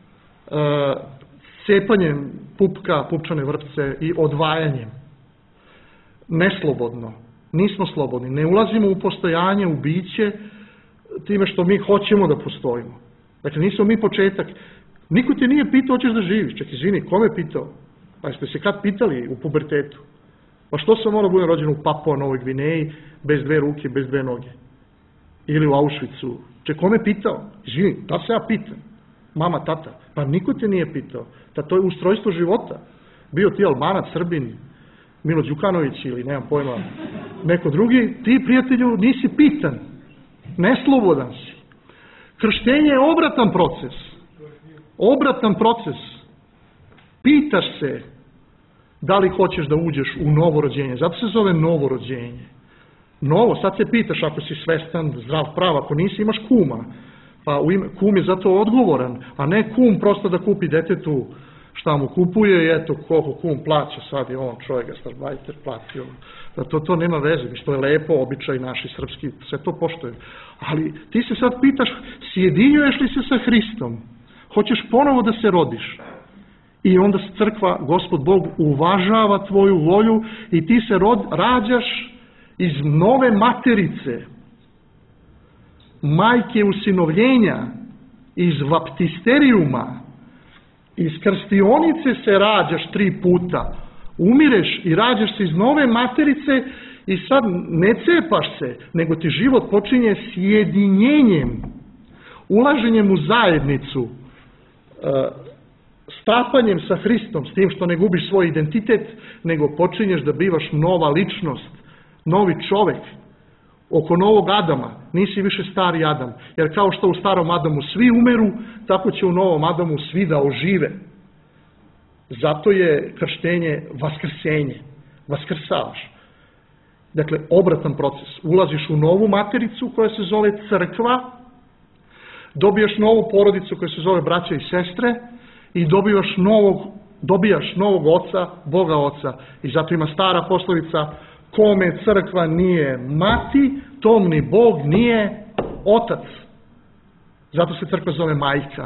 cepanjem pupka, pupčane vrpce i odvajanjem. Neslobodno. Nismo slobodni. Ne ulazimo u postojanje, u biće, time što mi hoćemo da postojimo. Dakle, nismo mi početak. Niko ti nije pitao hoćeš da živiš. Čak, izvini, kome je pitao? Pa jeste se kad pitali u pubertetu? Pa što sam morao budem rođen u Papua Novoj Gvineji, bez dve ruke, bez dve noge? Ili u Auschwitzu? Če, kome pitao? Izvini, da se ja pitam. Mama, tata. Pa niko te nije pitao. Da to je ustrojstvo života. Bio ti Albanac, Srbin, Milo Đukanović ili nemam pojma, neko drugi, ti, prijatelju, nisi pitan. Neslobodan si. Krštenje je obratan proces. Obratan proces. Pitaš se da li hoćeš da uđeš u novorođenje. Zato se zove novorođenje. Novo, sad se pitaš ako si svestan, zdrav, prav, ako nisi imaš kuma. Pa u ime, kum je zato odgovoran, a ne kum prosto da kupi detetu šta mu kupuje i eto koliko kum plaća, sad je on čovjek, gastarbajter, platio. To, to nema veze, što je lepo, običaj naši srpski, sve to poštuje. Ali ti se sad pitaš, sjedinjuješ li se sa Hristom? Hoćeš ponovo da se rodiš? I onda crkva, Gospod Bog, uvažava tvoju volju i ti se rod, rađaš iz nove materice, majke usinovljenja, iz vaptisterijuma, iz krstionice se rađaš tri puta, umireš i rađaš se iz nove materice i sad ne cepaš se, nego ti život počinje sjedinjenjem, ulaženjem u zajednicu, stapanjem sa Hristom, s tim što ne gubiš svoj identitet, nego počinješ da bivaš nova ličnost, novi čovek. Oko novog Adama nisi više stari Adam, jer kao što u starom Adamu svi umeru, tako će u novom Adamu svi da ožive. Zato je krštenje vaskrsenje, vaskrsavaš. Dakle, obratan proces. Ulaziš u novu matericu koja se zove crkva, dobijaš novu porodicu koja se zove braća i sestre i dobijaš novog, dobijaš novog oca, Boga oca. I zato ima stara poslovica, kome crkva nije mati, tom ni Bog nije otac. Zato se crkva zove majka.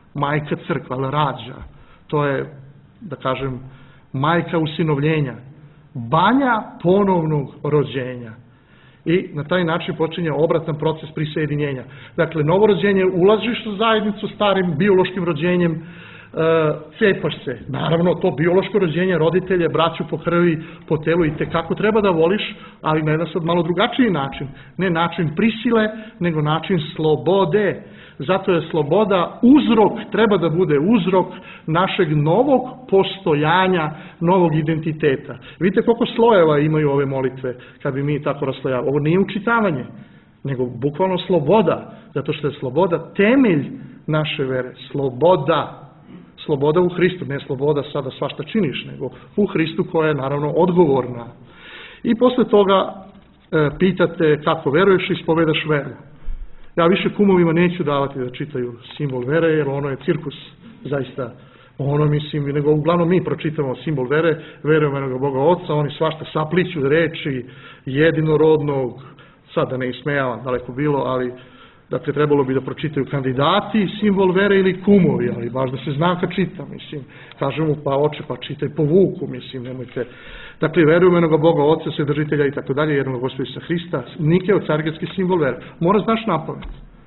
majka crkva, ali rađa. To je, da kažem, majka usinovljenja. Banja ponovnog rođenja. I na taj način počinje obratan proces prisajedinjenja. Dakle, novorođenje, ulaziš u zajednicu starim biološkim rođenjem, e, cepaš se. Naravno, to biološko rođenje, roditelje, braću po krvi, po telu i tekako treba da voliš, ali na jedan sad malo drugačiji način. Ne način prisile, nego način slobode. Zato je sloboda uzrok, treba da bude uzrok našeg novog postojanja, novog identiteta. Vidite koliko slojeva imaju ove molitve kad bi mi tako raslojavali. Ovo nije učitavanje, nego bukvalno sloboda, zato što je sloboda temelj naše vere. Sloboda. Sloboda u Hristu, ne sloboda sada svašta činiš, nego u Hristu koja je naravno odgovorna. I posle toga e, pitate kako veruješ i ispovedaš veru. Ja više kumovima neću davati da čitaju simbol vere, jer ono je cirkus, zaista. Ono mislim, nego uglavnom mi pročitamo simbol vere, verujemo jednog Boga Oca, oni svašta sapliću reči jedinorodnog, sad da ne ismejavam, daleko bilo, ali dakle trebalo bi da pročitaju kandidati simbol vere ili kumovi, ali baš da se zna kad čita, mislim. Kažem mu pa oče, pa čitaj po vuku, mislim, nemojte. Dakle, verujemo jednog Boga Oca, Svedržitelja i tako dalje, jednog Gospoda Isusa Hrista, Nikeo, cargetski simbol vere. Mora znaš napamet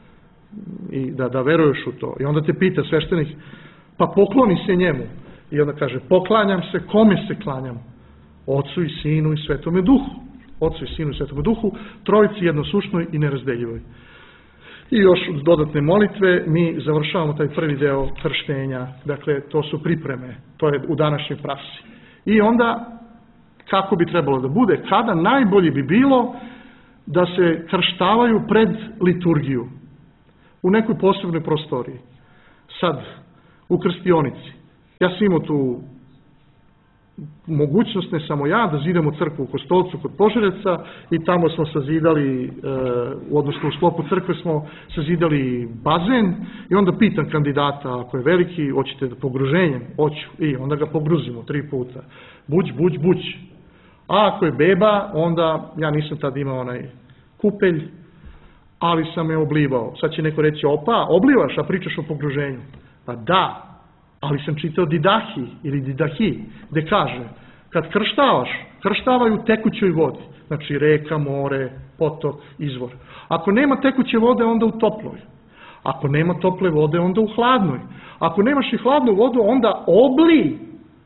i da, da veruješ u to. I onda te pita sveštenik, pa pokloni se njemu. I onda kaže, poklanjam se, kome se klanjam? Ocu i Sinu i Svetome Duhu. Ocu i Sinu i Svetome Duhu, trojici jednosušnoj i nerazdeljivoj. I još dodatne molitve, mi završavamo taj prvi deo krštenja, dakle to su pripreme, to je u današnjoj praksi. I onda, kako bi trebalo da bude, kada najbolje bi bilo da se krštavaju pred liturgiju, u nekoj posebnoj prostoriji. Sad, u krstionici. Ja sam imao tu mogućnost, ne samo ja, da zidamo crkvu u Kostolcu kod Požareca i tamo smo sazidali, odnosno u sklopu crkve smo sazidali bazen i onda pitam kandidata, ako je veliki, hoćete da pogruženjem? Hoću. I onda ga pogruzimo tri puta. Buć, buć, buć. A ako je beba, onda ja nisam tad imao onaj kupelj, ali sam je oblivao. Sad će neko reći, opa, oblivaš, a pričaš o pogruženju. Pa da, ali sam čitao Didahi ili Didahi, gde kaže, kad krštavaš, krštavaj u tekućoj vodi. Znači reka, more, potok, izvor. Ako nema tekuće vode, onda u toploj. Ako nema tople vode, onda u hladnoj. Ako nemaš i hladnu vodu, onda obli,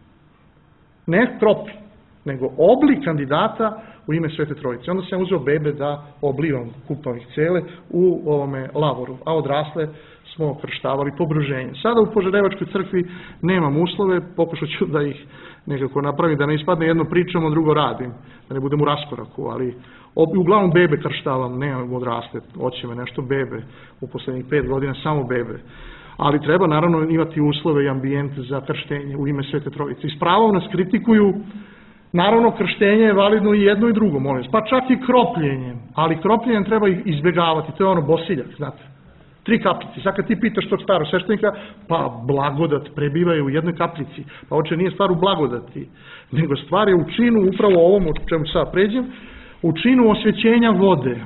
ne tropi, nego obli kandidata u ime Svete Trojice. Onda sam uzeo bebe da oblivam, kupam ih cele u ovome lavoru, a odrasle smo krštavali pogruženje. Sada u Požarevačkoj crkvi nemam uslove, pokušat ću da ih nekako napravim, da ne ispadne jedno pričam, a drugo radim, da ne budem u raskoraku, ali uglavnom bebe krštavam, nemam odrasle, hoće me nešto bebe, u poslednjih pet godina samo bebe. Ali treba naravno imati uslove i ambijent za krštenje u ime Svete Trojice. I s pravom nas kritikuju. Naravno, krštenje je validno i jedno i drugo, molim vas, pa čak i kropljenjem, ali kropljenjem treba izbjegavati, to je ono bosiljak, znate, tri kapljice. Sad kad ti pitaš tog starog sveštenika, pa blagodat prebivaju u jednoj kapljici, pa oče nije stvar u blagodati, nego stvar je u činu, upravo ovom o čemu sad pređem, u činu osvećenja vode.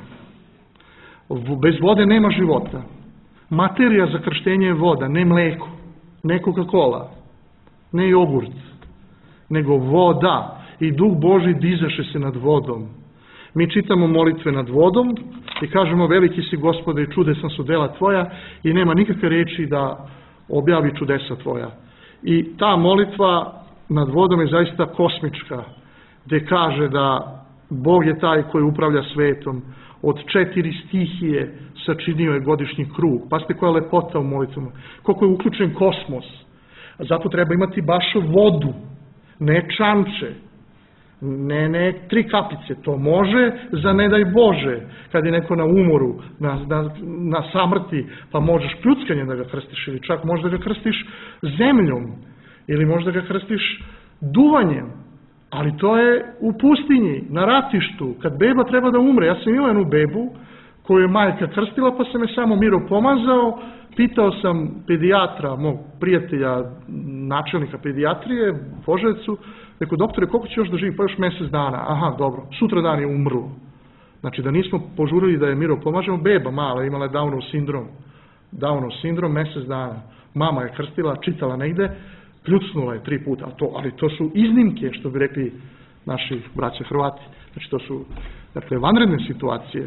Bez vode nema života. Materija za krštenje je voda, ne mleko, ne Coca-Cola, ne jogurt, nego voda. I Duh Božji dizaše se nad vodom. Mi čitamo molitve nad vodom i kažemo veliki si Gospode i čudesan su dela tvoja i nema nikakve reči da objavi čudesa tvoja. I ta molitva nad vodom je zaista kosmička, gde kaže da Bog je taj koji upravlja svetom. Od četiri stihije sačinio je godišnji krug. Pazite koja je lepota u molitvama. Koliko je uključen kosmos. Zato treba imati baš vodu, ne čanče. Ne, ne, tri kapljice, to može za ne daj Bože, kad je neko na umoru, na, na, na samrti, pa možeš pljuckanjem da ga krstiš ili čak možda ga krstiš zemljom ili možda ga krstiš duvanjem, ali to je u pustinji, na ratištu, kad beba treba da umre. Ja sam imao jednu bebu koju je majka krstila, pa sam je samo miro pomazao, pitao sam pedijatra, mog prijatelja, načelnika pedijatrije u Požarevcu, rekao, doktore, koliko će još da živi? Pa još mjesec dana. Aha, dobro, sutra dan je umrlo. Znači da nismo požurili da je miro pomažemo, beba mala, imala je Downov sindrom. Downov sindrom, mjesec dana. mama je krstila, čitala negde, pljucnula je tri puta, a to, ali to su iznimke, što bi rekli naši braća Hrvati. Znači to su, dakle, vanredne situacije.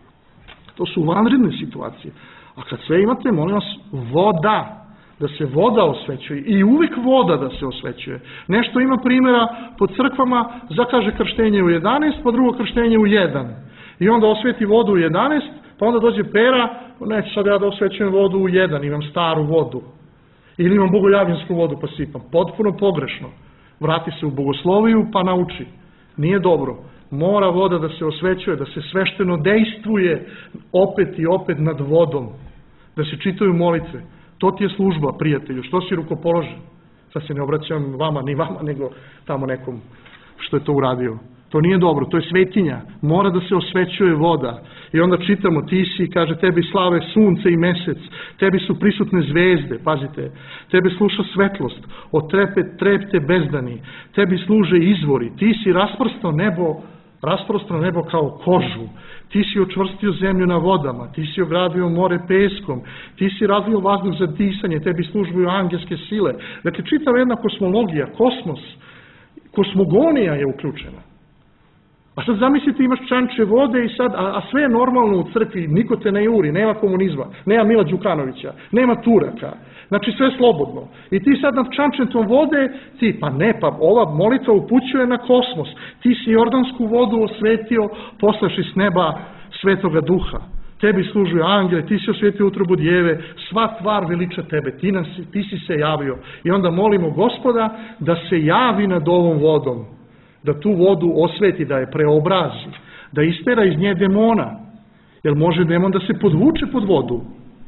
To su vanredne situacije. A kad sve imate, molim vas, voda, da se voda osvećuje i uvijek voda da se osvećuje. Nešto ima primjera po crkvama, zakaže krštenje u jedanaest, pa drugo krštenje u jedan. I onda osveti vodu u jedanaest, pa onda dođe Pera, neću sad ja da osvećujem vodu u jedan, imam staru vodu. Ili imam bogojavljansku vodu pa sipam. Potpuno pogrešno. Vrati se u bogosloviju pa nauči. Nije dobro. Mora voda da se osvećuje, da se svešteno dejstvuje opet i opet nad vodom. Da se čitaju molitve. To ti je služba, prijatelju. Što si rukopoložen? Sad se ne obraćam vama, ni vama, nego tamo nekom što je to uradio. To nije dobro, to je svetinja. Mora da se osvećuje voda. I onda čitamo, ti si, kaže, tebi slave sunce i mesec, tebi su prisutne zvezde, pazite, tebi sluša svetlost, od trepe trepte bezdani, tebi služe izvori, ti si rasprsto nebo, rasprostro nebo kao kožu, ti si očvrstio zemlju na vodama, ti si ogradio more peskom, ti si razvio vazduh za disanje, tebi službuju angelske sile. Dakle, čitava jedna kosmologija, kosmos, kosmogonija je uključena. A sad zamislite, imaš čanče vode i sad, a, a sve je normalno u crkvi, niko te ne juri, nema komunizma, nema Mila Đukanovića, nema Turaka, znači sve je slobodno. I ti sad nad čančetom vode, ti, pa ne, pa ova molitva upućuje na kosmos, ti si jordansku vodu osvetio, poslaši s neba Svetoga Duha, tebi služuju angele, ti si osvetio utrobu djeve, sva tvar veliča tebe, ti, nas, ti si se javio. I onda molimo Gospoda da se javi nad ovom vodom, da tu vodu osveti, da je preobrazi, da istera iz nje demona, jer može demon da se podvuče pod vodu.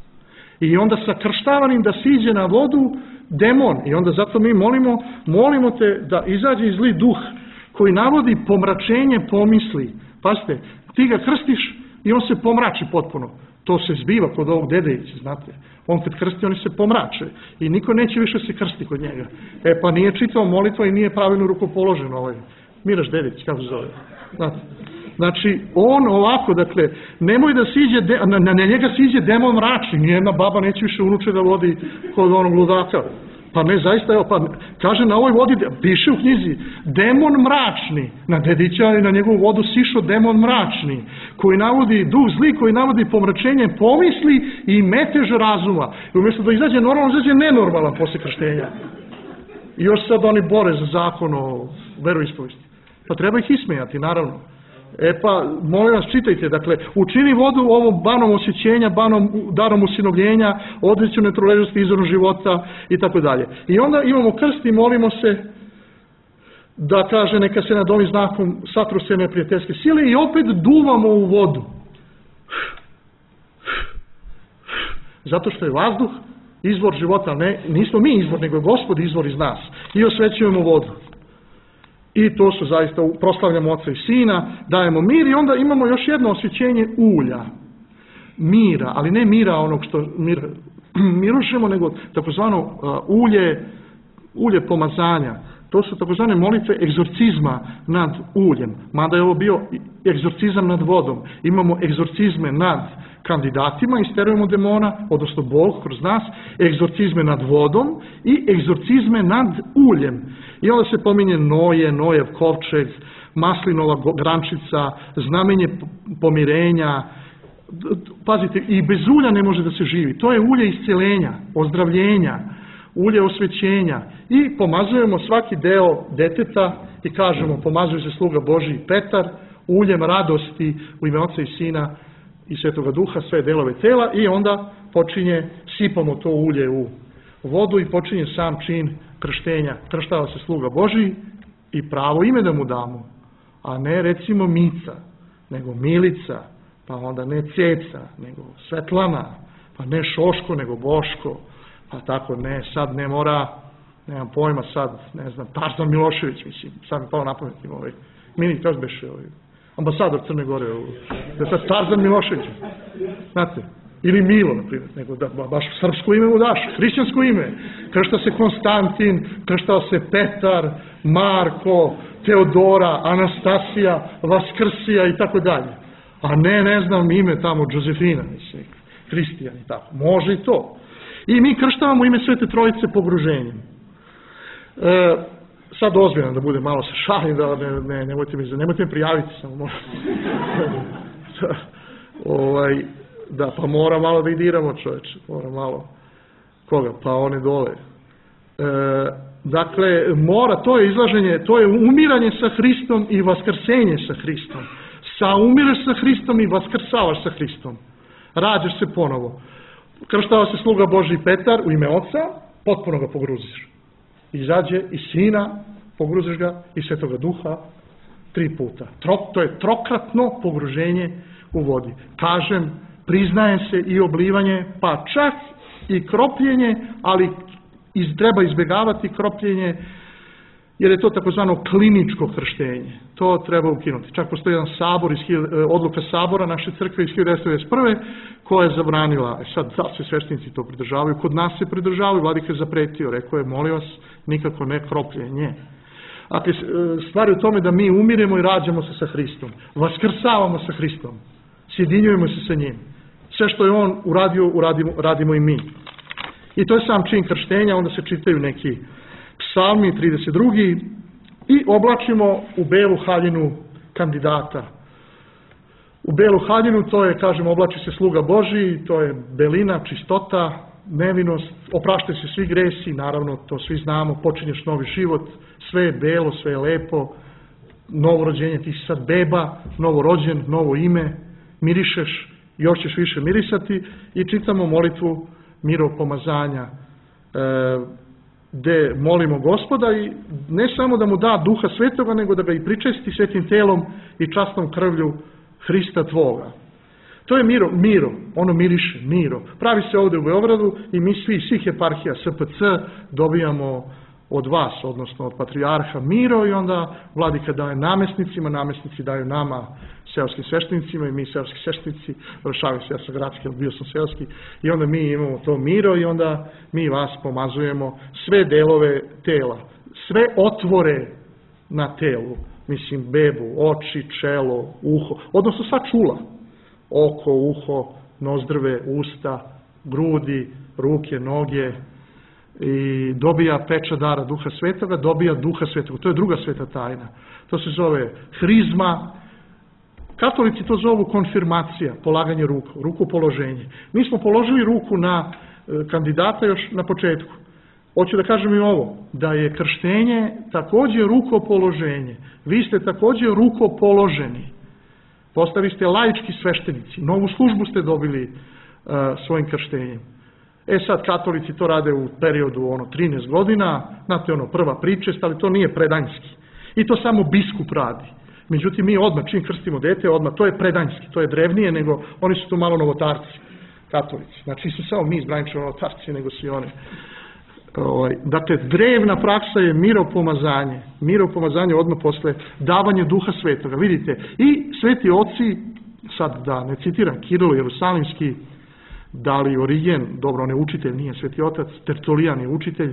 I onda sa krštavanim da siđe na vodu demon. I onda zato mi molimo, molimo te da izađe zli duh koji navodi pomračenje pomisli. Pazite, ti ga krstiš i on se pomrači potpuno. To se zbiva kod ovog Dedejića, znate. On kad krsti, oni se pomrače. I niko neće više se krsti kod njega. E pa nije čitao molitva i nije pravilno rukopoložen ovaj Miraš Dedić, kako se zove. Znate. Znači, on ovako, dakle, nemoj da siđe, de, na, na njega siđe demon mračni, nijedna baba neće više unuče da vodi kod onog ludaka. Pa ne, zaista, evo, pa kaže na ovoj vodi, piše u knjizi, demon mračni, na Dedića i na njegovu vodu sišao demon mračni, koji navodi duh zli, koji navodi pomračenje pomisli i metež razuma. I umjesto da izađe normalno, izađe nenormalan posle krštenja. I još sad oni bore za zakon o veroispovesti. Pa treba ih ismejati, naravno. E pa, molim vas, čitajte, dakle, učini vodu ovom banom osjećenja, banom darom usinovljenja, odreću netroležnosti, izvoru života i tako dalje. I onda imamo krst i molimo se da kaže neka se nad ovim znakom satru se neprijateljske sile i opet duvamo u vodu. Zato što je vazduh izvor života, ne, nismo mi izvor, nego je Gospod izvor iz nas. I osvećujemo vodu. I to su zaista, proslavljamo Oca i Sina, dajemo mir i onda imamo još jedno osvećenje ulja. Mira, ali ne mira onog što mir, mirušemo, nego takozvano uh, ulje, ulje pomazanja. To su takozvane molitve egzorcizma nad uljem. Mada je ovo bio egzorcizam nad vodom. Imamo egzorcizme nad kandidatima, isterujemo demona, odnosno Bog kroz nas, egzorcizme nad vodom i egzorcizme nad uljem. I onda se pominje Noje, Nojev kovčeg, maslinova grančica, znamenje pomirenja. Pazite, i bez ulja ne može da se živi. To je ulje iscijelenja, ozdravljenja, ulje osvećenja. I pomazujemo svaki deo deteta i kažemo, pomazuje se sluga Božji Petar, uljem radosti u ime Oca i Sina i Svetoga Duha, sve delove tela, i onda počinje, sipamo to ulje u vodu i počinje sam čin krštenja. Krštava se sluga Božji i pravo ime da mu damo, a ne recimo Mica, nego Milica, pa onda ne Ceca, nego Svetlana, pa ne Šoško, nego Boško, pa tako ne, sad ne mora, nemam pojma sad, ne znam, Tarzan Milošević, mislim, sad mi pao na pamet im ovaj, mini, kako beše ovaj, ambasador Crne Gore, da je sad Tarzan Milošević, znate, ili Milo, na primjer, nego da baš srpsko ime mu daš, hrišćansko ime, kršta se Konstantin, krštao se Petar, Marko, Teodora, Anastasija, Vaskrsija i tako dalje, a ne, ne znam, ime tamo Josefina, mislim, Kristijan i tako, može i to. I mi krštavamo ime Svete Trojice pogruženjem. E, sad ozbiljno da bude, malo se šalim, da ne, ne, nemojte, mi, nemojte mi prijaviti samo. Možda. ovaj, da, pa mora malo da idiramo, čoveče, mora malo. Koga? Pa one dole. E, dakle, mora, to je izlaženje, to je umiranje sa Hristom i vaskrsenje sa Hristom. Sa umireš sa Hristom i vaskrsavaš sa Hristom. Rađaš se ponovo. Krštava se sluga Božji Petar u ime Oca, potpuno ga pogruziš. Izađe i Sina, pogruziš ga, i Svetoga Duha tri puta. Tro, to je trokratno pogruženje u vodi. Kažem, priznaje se i oblivanje, pa čak i kropljenje, ali iz, treba izbjegavati kropljenje, jer je to takozvano kliničko krštenje. To treba ukinuti. Čak postoji jedan sabor, iz, odluka sabora naše crkve iz hiljadu devetsto devedeset prve koja je zabranila, sad da se sveštenici to pridržavaju, kod nas se pridržavaju, vladika je zapretio, rekao je, molim vas, nikako ne kropljenje. Dakle, stvar je u tome da mi umiremo i rađamo se sa Hristom, vaskrsavamo sa Hristom, sjedinjujemo se sa njim. Sve što je on uradio, uradimo, radimo i mi. I to je sam čin krštenja, onda se čitaju neki psalmi, trideset drugi i oblačimo u belu haljinu kandidata. U belu haljinu, to je, kažem, oblači se sluga Božji, to je belina, čistota, nevinost, opraštaju se svi gresi, naravno, to svi znamo, počinješ novi život, sve je belo, sve je lepo, novo rođenje, ti si sad beba, novo rođen, novo ime, mirišeš, još ćeš više mirisati i čitamo molitvu miropomazanja, e, gde molimo Gospoda i ne samo da mu da Duha Svetoga, nego da ga i pričesti svetim telom i časnom krvlju Hrista tvoga. To je miro, miro, ono miriše, miro. Pravi se ovdje u Beogradu i mi svi, svih eparhija S P C dobijamo od vas, odnosno od patrijarha miro i onda vladika daje namjesnicima, namjesnici daju nama, seoskim sveštenicima i mi seoski sveštenici, vršavim se, ja sam gradski, ali bio sam seoski, i onda mi imamo to miro i onda mi vas pomazujemo sve delove tela, sve otvore na telu, mislim bebu, oči, čelo, uho, odnosno sva čula, oko, uho, nozdrve, usta, grudi, ruke, noge, i dobija pečat dara Duha Svetoga, dobija Duha Svetoga. To je druga sveta tajna. To se zove hrizma. Katolici to zovu konfirmacija, polaganje ruku, rukopoloženje. Mi smo položili ruku na kandidata još na početku. Hoću da kažem i ovo, da je krštenje također rukopoloženje. Vi ste također rukopoloženi. Postali ste laički sveštenici. Novu službu ste dobili uh, svojim krštenjem. E sad, katolici to rade u periodu ono trinaest godina, znate ono prva pričest, ali to nije predanjski. I to samo biskup radi. Međutim, mi odmah, čim krstimo dete, odmah, to je predanjski, to je drevnije, nego oni su tu malo novotarci, katolici. Znači, nisu samo mi izbranični novotarci, nego svi oni. Ovaj, dakle, drevna praksa je miropomazanje. Miropomazanje odmah posle davanje Duha Svetoga. Vidite, i sveti oci, sad da ne citiram, Kirilo Jerusalimski, da li Origen, dobro, on je učitelj, nije sveti otac, Tertulijan je učitelj,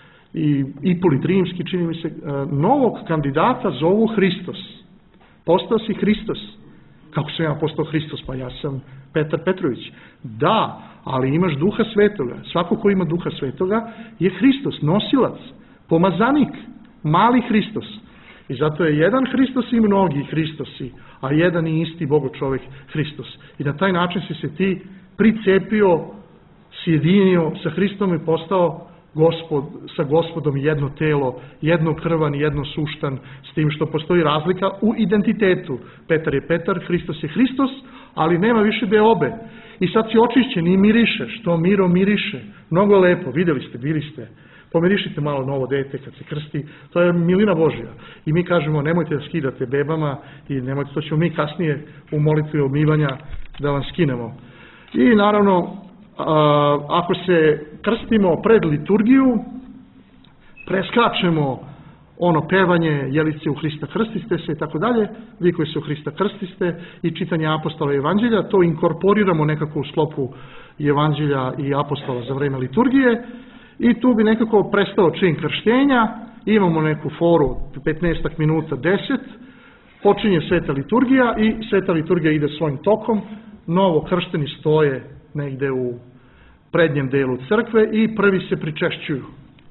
i Ipolit Rimski, čini mi se, novog kandidata zovu Hristos. Postao si Hristos. Kako sam ja postao Hristos? Pa ja sam Petar Petrović. Da, ali imaš Duha Svetoga. Svako ko ima Duha Svetoga je Hristos, nosilac, pomazanik, mali Hristos. I zato je jedan Hristos i mnogi Hristosi, a jedan i isti Bogo čovjek Hristos. I na taj način si se ti pricepio, sjedinio sa Hristom i postao gospod, sa Gospodom jedno telo, jedno krvan, jedno suštan, s tim što postoji razlika u identitetu. Petar je Petar, Hristos je Hristos, ali nema više deobe. I sad si očišćen i mirišeš, to miro miriše. Mnogo lepo, vidjeli ste, bili ste. Pomirišite malo novo dete kad se krsti, to je milina Božja. I mi kažemo, nemojte da skidate bebama i nemojte, to ćemo mi kasnije u molitvi omivanja da vam skinemo. I naravno, ako se krstimo pred liturgiju, preskačemo ono pevanje Jelice u Hrista krstiste se i tako dalje, vi koji se u Hrista krstiste i čitanje apostola i evanđelja, to inkorporiramo nekako u sklopu evanđelja i apostola za vreme liturgije i tu bi nekako prestao čin krštenja, imamo neku foru petnaest minuta, deset, počinje sveta liturgija i sveta liturgija ide svojim tokom, novo kršteni stoje negde u prednjem delu crkve i prvi se pričešćuju.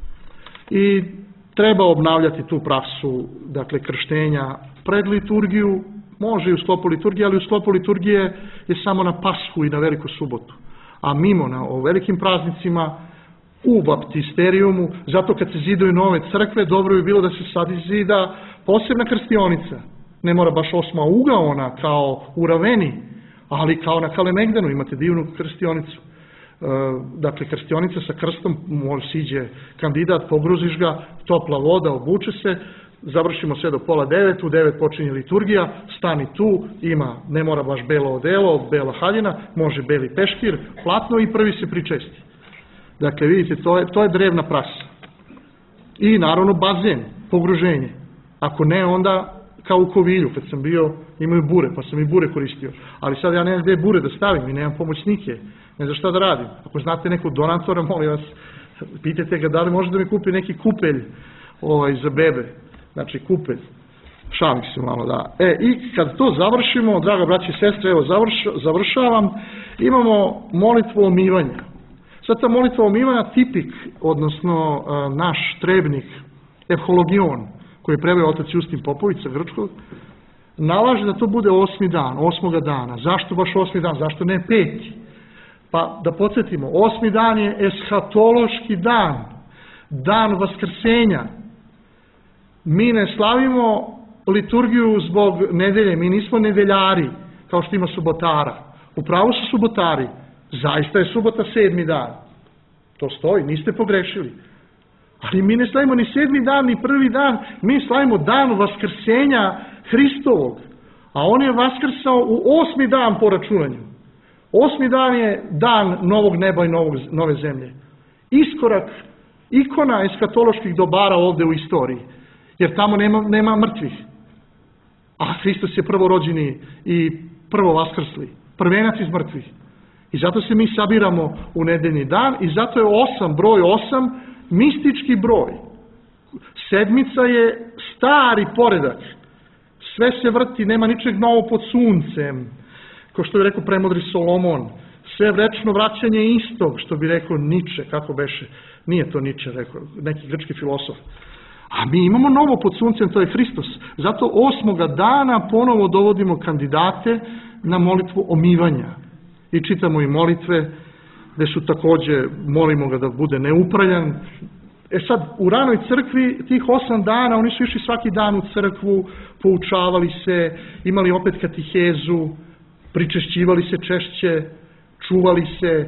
I treba obnavljati tu praksu, dakle, krštenja pred liturgiju, može i u sklopu liturgije, ali u sklopu liturgije je samo na Pashu i na Veliku subotu. A mimo na o velikim praznicima, u baptisterijumu, zato kad se zidaju nove crkve, dobro bi bilo da se sad zida posebna krstionica. Ne mora baš osma ugaona kao u Raveni, ali kao na Kalemegdanu imate divnu krstionicu. Dakle, krstionica sa krstom, može siđe kandidat, pogruziš ga, topla voda, obuče se, završimo sve do pola devet, u devet počinje liturgija, stani tu, ima, ne mora baš belo odelo, bela haljina, može beli peškir, platno i prvi se pričesti. Dakle, vidite, to je, to je drevna prasa. I naravno bazen, pogruženje. Ako ne, onda kao u Kovilju, kad sam bio, imaju bure, pa sam i bure koristio. Ali sad ja nemam gde bure da stavim i nemam pomoćnike, ne znam šta da radim. Ako znate nekog donatora, molim vas, pitajte ga da li može da mi kupi neki kupelj ovaj, za bebe. Znači, kupelj. Šalim se malo, da. E, i kad to završimo, draga braći i sestre, evo, završ, završavam, imamo molitvu omivanja. Sad ta molitva omivanja, tipik, odnosno uh, naš trebnik, evhologion, koji je preveo otac Justin Popović sa grčkog, nalaže da to bude osmi dan, osmoga dana. Zašto baš osmi dan? Zašto ne peti? Pa da podsjetimo, osmi dan je eshatološki dan, dan vaskrsenja. Mi ne slavimo liturgiju zbog nedelje, mi nismo nedeljari, kao što ima subotara. Upravo su subotari, zaista je subota sedmi dan. To stoji, niste pogrešili. Ali mi ne slavimo ni sedmi dan, ni prvi dan, mi slavimo dan vaskrsenja Hristovog. A on je vaskrsao u osmi dan po računanju. Osmi dan je dan novog neba i novog, nove zemlje. Iskorak, ikona eskatoloških dobara ovde u istoriji. Jer tamo nema, nema mrtvih. A Hristos je prvorođeni i prvo vaskrsli. Prvenac iz mrtvih. I zato se mi sabiramo u nedeljni dan i zato je osam, broj osam, mistički broj. Sedmica je stari poredak. Sve se vrti, nema ničeg novo pod suncem. Kao što bi rekao premudri Solomon. Sve vrečno vraćanje istog, što bi rekao Niče, kako beše. Nije to Niče, rekao, neki grčki filosof. A mi imamo novo pod suncem, to je Hristos. Zato osmoga dana ponovo dovodimo kandidate na molitvu omivanja. I čitamo i molitve, gde su takođe, molimo ga da bude neupraljan. E sad, u ranoj crkvi, tih osam dana, oni su išli svaki dan u crkvu, poučavali se, imali opet katihezu, pričešćivali se češće, čuvali se, e,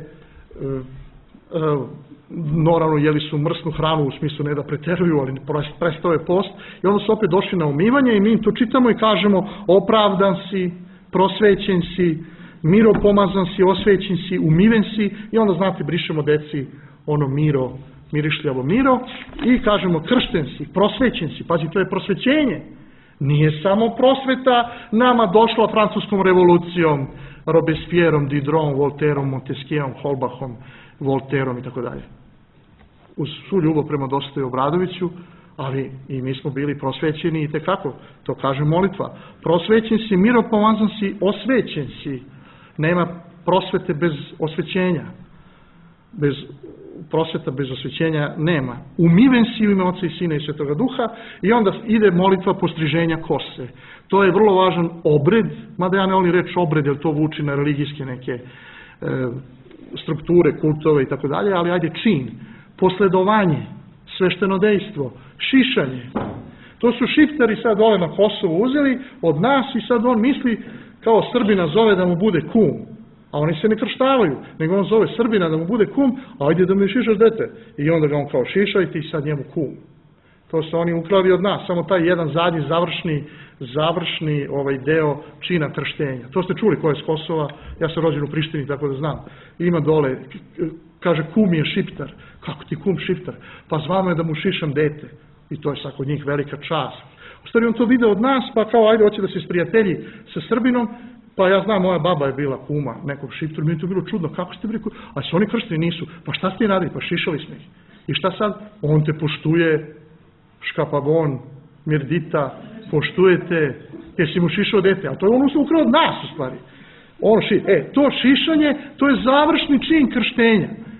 e, naravno jeli su mrsnu hranu, u smislu ne da preteruju, ali prestao je post, i onda su opet došli na umivanje i mi to čitamo i kažemo opravdan si, prosvećen si, miro pomazan si, osvećen si, umiven si, i onda znate brišemo deci ono miro, mirišljavo miro, i kažemo kršten si, prosvećen si, pazi, to je prosvećenje. Nije samo prosveta nama došla francuskom revolucijom, Robespierreom, Diderom, Voltaireom, Montesquieom, Holbachom, Voltaireom i tako dalje. Uz svu ljubav prema Dositeju Obradoviću, ali i mi smo bili prosvećeni i tekako, to kaže molitva. Prosvećen si, miropomazan si, osvećen si. Nema prosvete bez osvećenja. Bez prosveta bez osvećenja nema. Umiven si u ime Oca i Sina i Svetoga Duha, i onda ide molitva postriženja kose. To je vrlo važan obred, mada ja ne volim reći obred, jer to vuči na religijske neke e, strukture, kultove i tako dalje, ali ajde čin, posledovanje, svešteno dejstvo, šišanje. To su šiptari sad dole na Kosovu uzeli od nas i sad on misli kao Srbina zove da mu bude kum. A oni se ne krštavaju, nego on zove Srbina da mu bude kum, a ajde da mi šišaš dete. I onda ga on kao šiša i ti sad njemu kum. To su oni ukrali od nas, samo taj jedan zadnji završni, završni ovaj deo čina krštenja. To ste čuli ko je s Kosova, ja sam rođen u Prištini, tako da znam. Ima dole, kaže kum je šiptar. Kako ti kum šiptar? Pa zvano je da mu šišam dete. I to je sad kod njih velika čast. U stvari on to video od nas, pa kao ajde hoće da se sprijatelji sa Srbinom. Pa ja znam, moja baba je bila kuma nekog šiptora, mi je to bilo čudno, kako ste bili, a su oni kršteni nisu, pa šta ste radili, pa šišali smo ih. I šta sad? On te poštuje, škapabon, mirdita, poštujete, jesi mu šišao dete, a to je ono ukrao od nas u stvari. On ši, e, to šišanje, to je završni čin krštenja.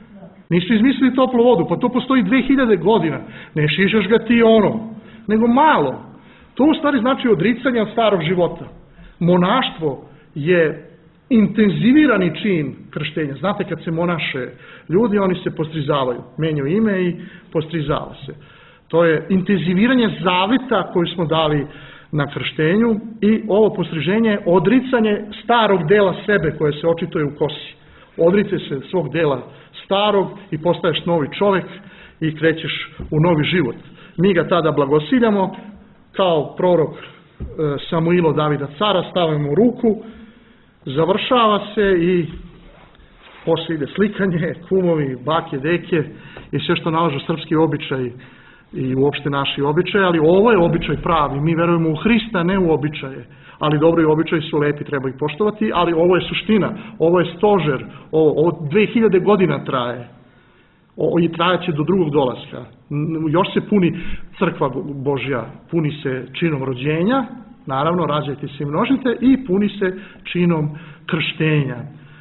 Nisu izmislili toplu vodu, pa to postoji dve hiljade godina. Ne šišaš ga ti ono, nego malo. To u stvari znači odricanje od starog života. Monaštvo je intenzivirani čin krštenja. Znate, kad se monaše ljudi, oni se postrizavaju, menjaju ime i postrizava se. To je intenziviranje zaveta koju smo dali na krštenju i ovo postriženje je odricanje starog dela sebe koje se očituje u kosi. Odrice se svog dela starog i postaješ novi čovjek i krećeš u novi život. Mi ga tada blagosiljamo kao prorok Samuilo Davida cara, stavimo u ruku, završava se i poslije ide slikanje, kumovi, bake, deke i sve što nalažu srpski običaj i uopšte naši običaje, ali ovo je običaj pravi, mi verujemo u Hrista, ne u običaje, ali dobro i običaji su lepi, treba ih poštovati, ali ovo je suština, ovo je stožer, ovo, ovo dve hiljade godina traje, ovo i trajaće do drugog dolaska, još se puni crkva Božja, puni se činom rođenja, naravno rađajte se i množite i puni se činom krštenja.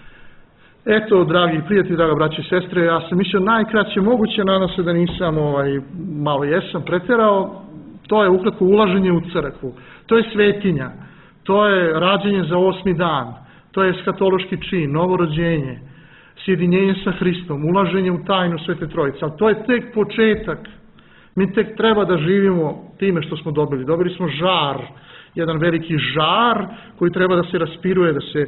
Eto, dragi prijatelji, draga braće i sestre, ja sam mislio najkraće moguće, nadam se da nisam, ovaj, malo jesam preterao, to je ukratko ulaženje u crkvu, to je svetinja, to je rađenje za osmi dan, to je skatološki čin, novorođenje, sjedinjenje sa Hristom, ulaženje u tajnu Svete Trojice, ali to je tek početak, mi tek treba da živimo time što smo dobili, dobili smo žar, jedan veliki žar koji treba da se raspiruje, da se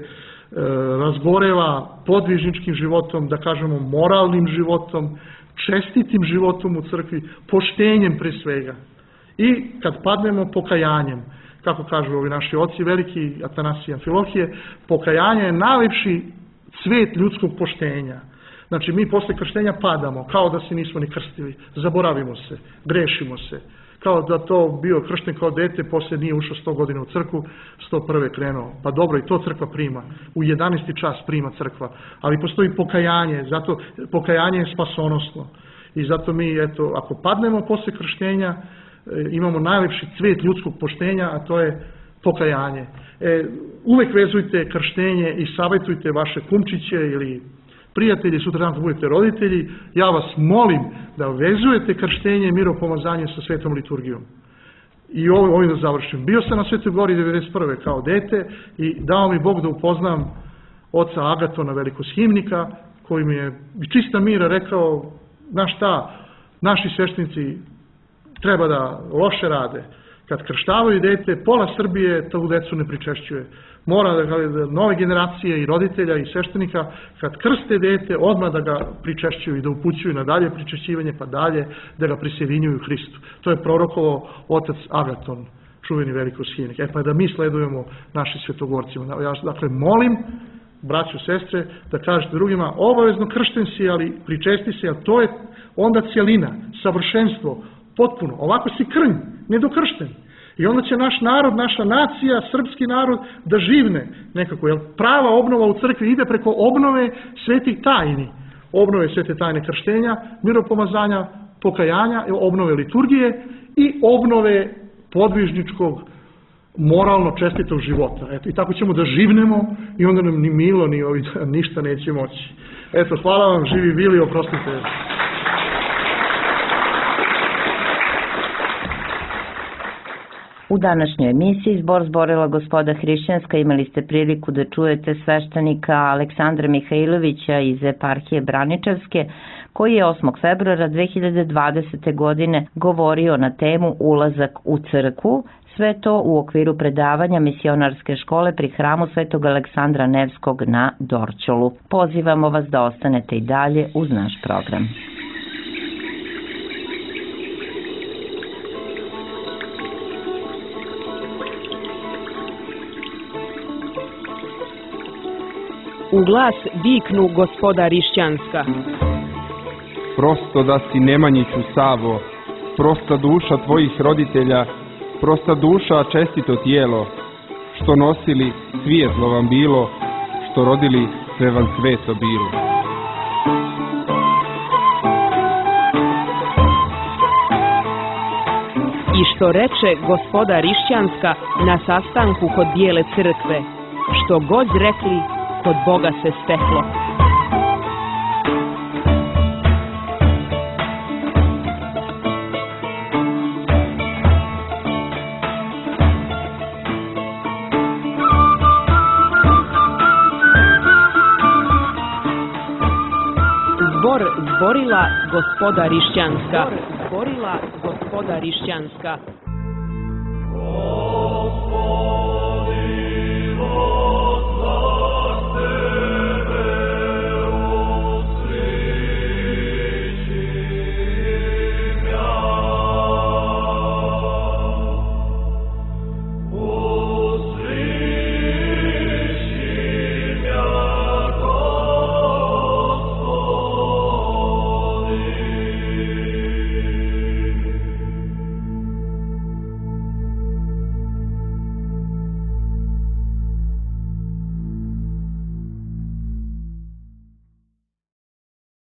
razgoreva podvižničkim životom, da kažemo moralnim životom, čestitim životom u crkvi, poštenjem pre svega. I kad padnemo pokajanjem, kako kažu ovi naši oci veliki, Atanasije Amfilohije, pokajanje je najlepši cvet ljudskog poštenja. Znači mi posle krštenja padamo, kao da se nismo ni krstili, zaboravimo se, grešimo se, kao da to bio kršten kao dete, poslije nije ušao sto godina u crkvu, sto prve krenuo. Pa dobro, i to crkva prima. U jedanaesti čas prima crkva. Ali postoji pokajanje, zato pokajanje je spasonosno. I zato mi, eto, ako padnemo posle krštenja, imamo najlepši cvet ljudskog poštenja, a to je pokajanje. E, uvek vezujte krštenje i savjetujte vaše kumčiće ili prijatelji, sutra dan budete roditelji, ja vas molim da vezujete krštenje i miropomazanje sa svetom liturgijom. I ovim da završim. Bio sam na Svetoj Gori devedeset prve kao dete i dao mi Bog da upoznam oca Agatona, velikoshimnika, koji mi je čista mira rekao, znaš šta, naši sveštenici treba da loše rade. Kad krštavaju dete, pola Srbije tu decu ne pričešćuje. Mora da ga nove generacije i roditelja i sveštenika, kad krste dete, odmah da ga pričešćuju i da upućuju na dalje pričešćivanje, pa dalje da ga prisjedinjuju Hristu. To je prorokovao otac Agaton, čuveni velikoshimnik. E pa da mi sledujemo našim svetogorcima. Ja dakle molim, braćo, sestre, da kažete drugima, obavezno kršten si, ali pričesti se, a to je onda cjelina, savršenstvo, potpuno. Ovako si krnj, nedokršten. I onda će naš narod, naša nacija, srpski narod, da živne nekako. Jer prava obnova u crkvi ide preko obnove svetih tajni. Obnove svete tajne krštenja, miropomazanja, pokajanja, obnove liturgije i obnove podvižničkog, moralno čestitog života. Eto, i tako ćemo da živnemo i onda nam ni milo, ni ovi, ništa neće moći. Eto, hvala vam, živi bili, oprostite. U današnjoj emisiji Zbor zborila Gospoda Hrišćanska imali ste priliku da čujete sveštenika Aleksandra Mihajlovića iz eparhije Braničevske, koji je osmog februara dve hiljade dvadesete. godine govorio na temu Ulazak u crkvu, sve to u okviru predavanja misionarske škole pri hramu Svetog Aleksandra Nevskog na Dorćolu. Pozivamo vas da ostanete i dalje uz naš program. U glas viknu Gospoda Rišćanska. Prosto da si Nemanjiću Savo, prosta duša tvojih roditelja, prosta duša čestito tijelo, što nosili svijetlo vam bilo, što rodili sve vam sveto bilo. I što reče Gospoda Rišćanska na sastanku kod Bijele crkve, što god rekli, kod Boga se steklo. zborila gospoda Rišćanska. Zborila gospoda Rišćanska. Gospod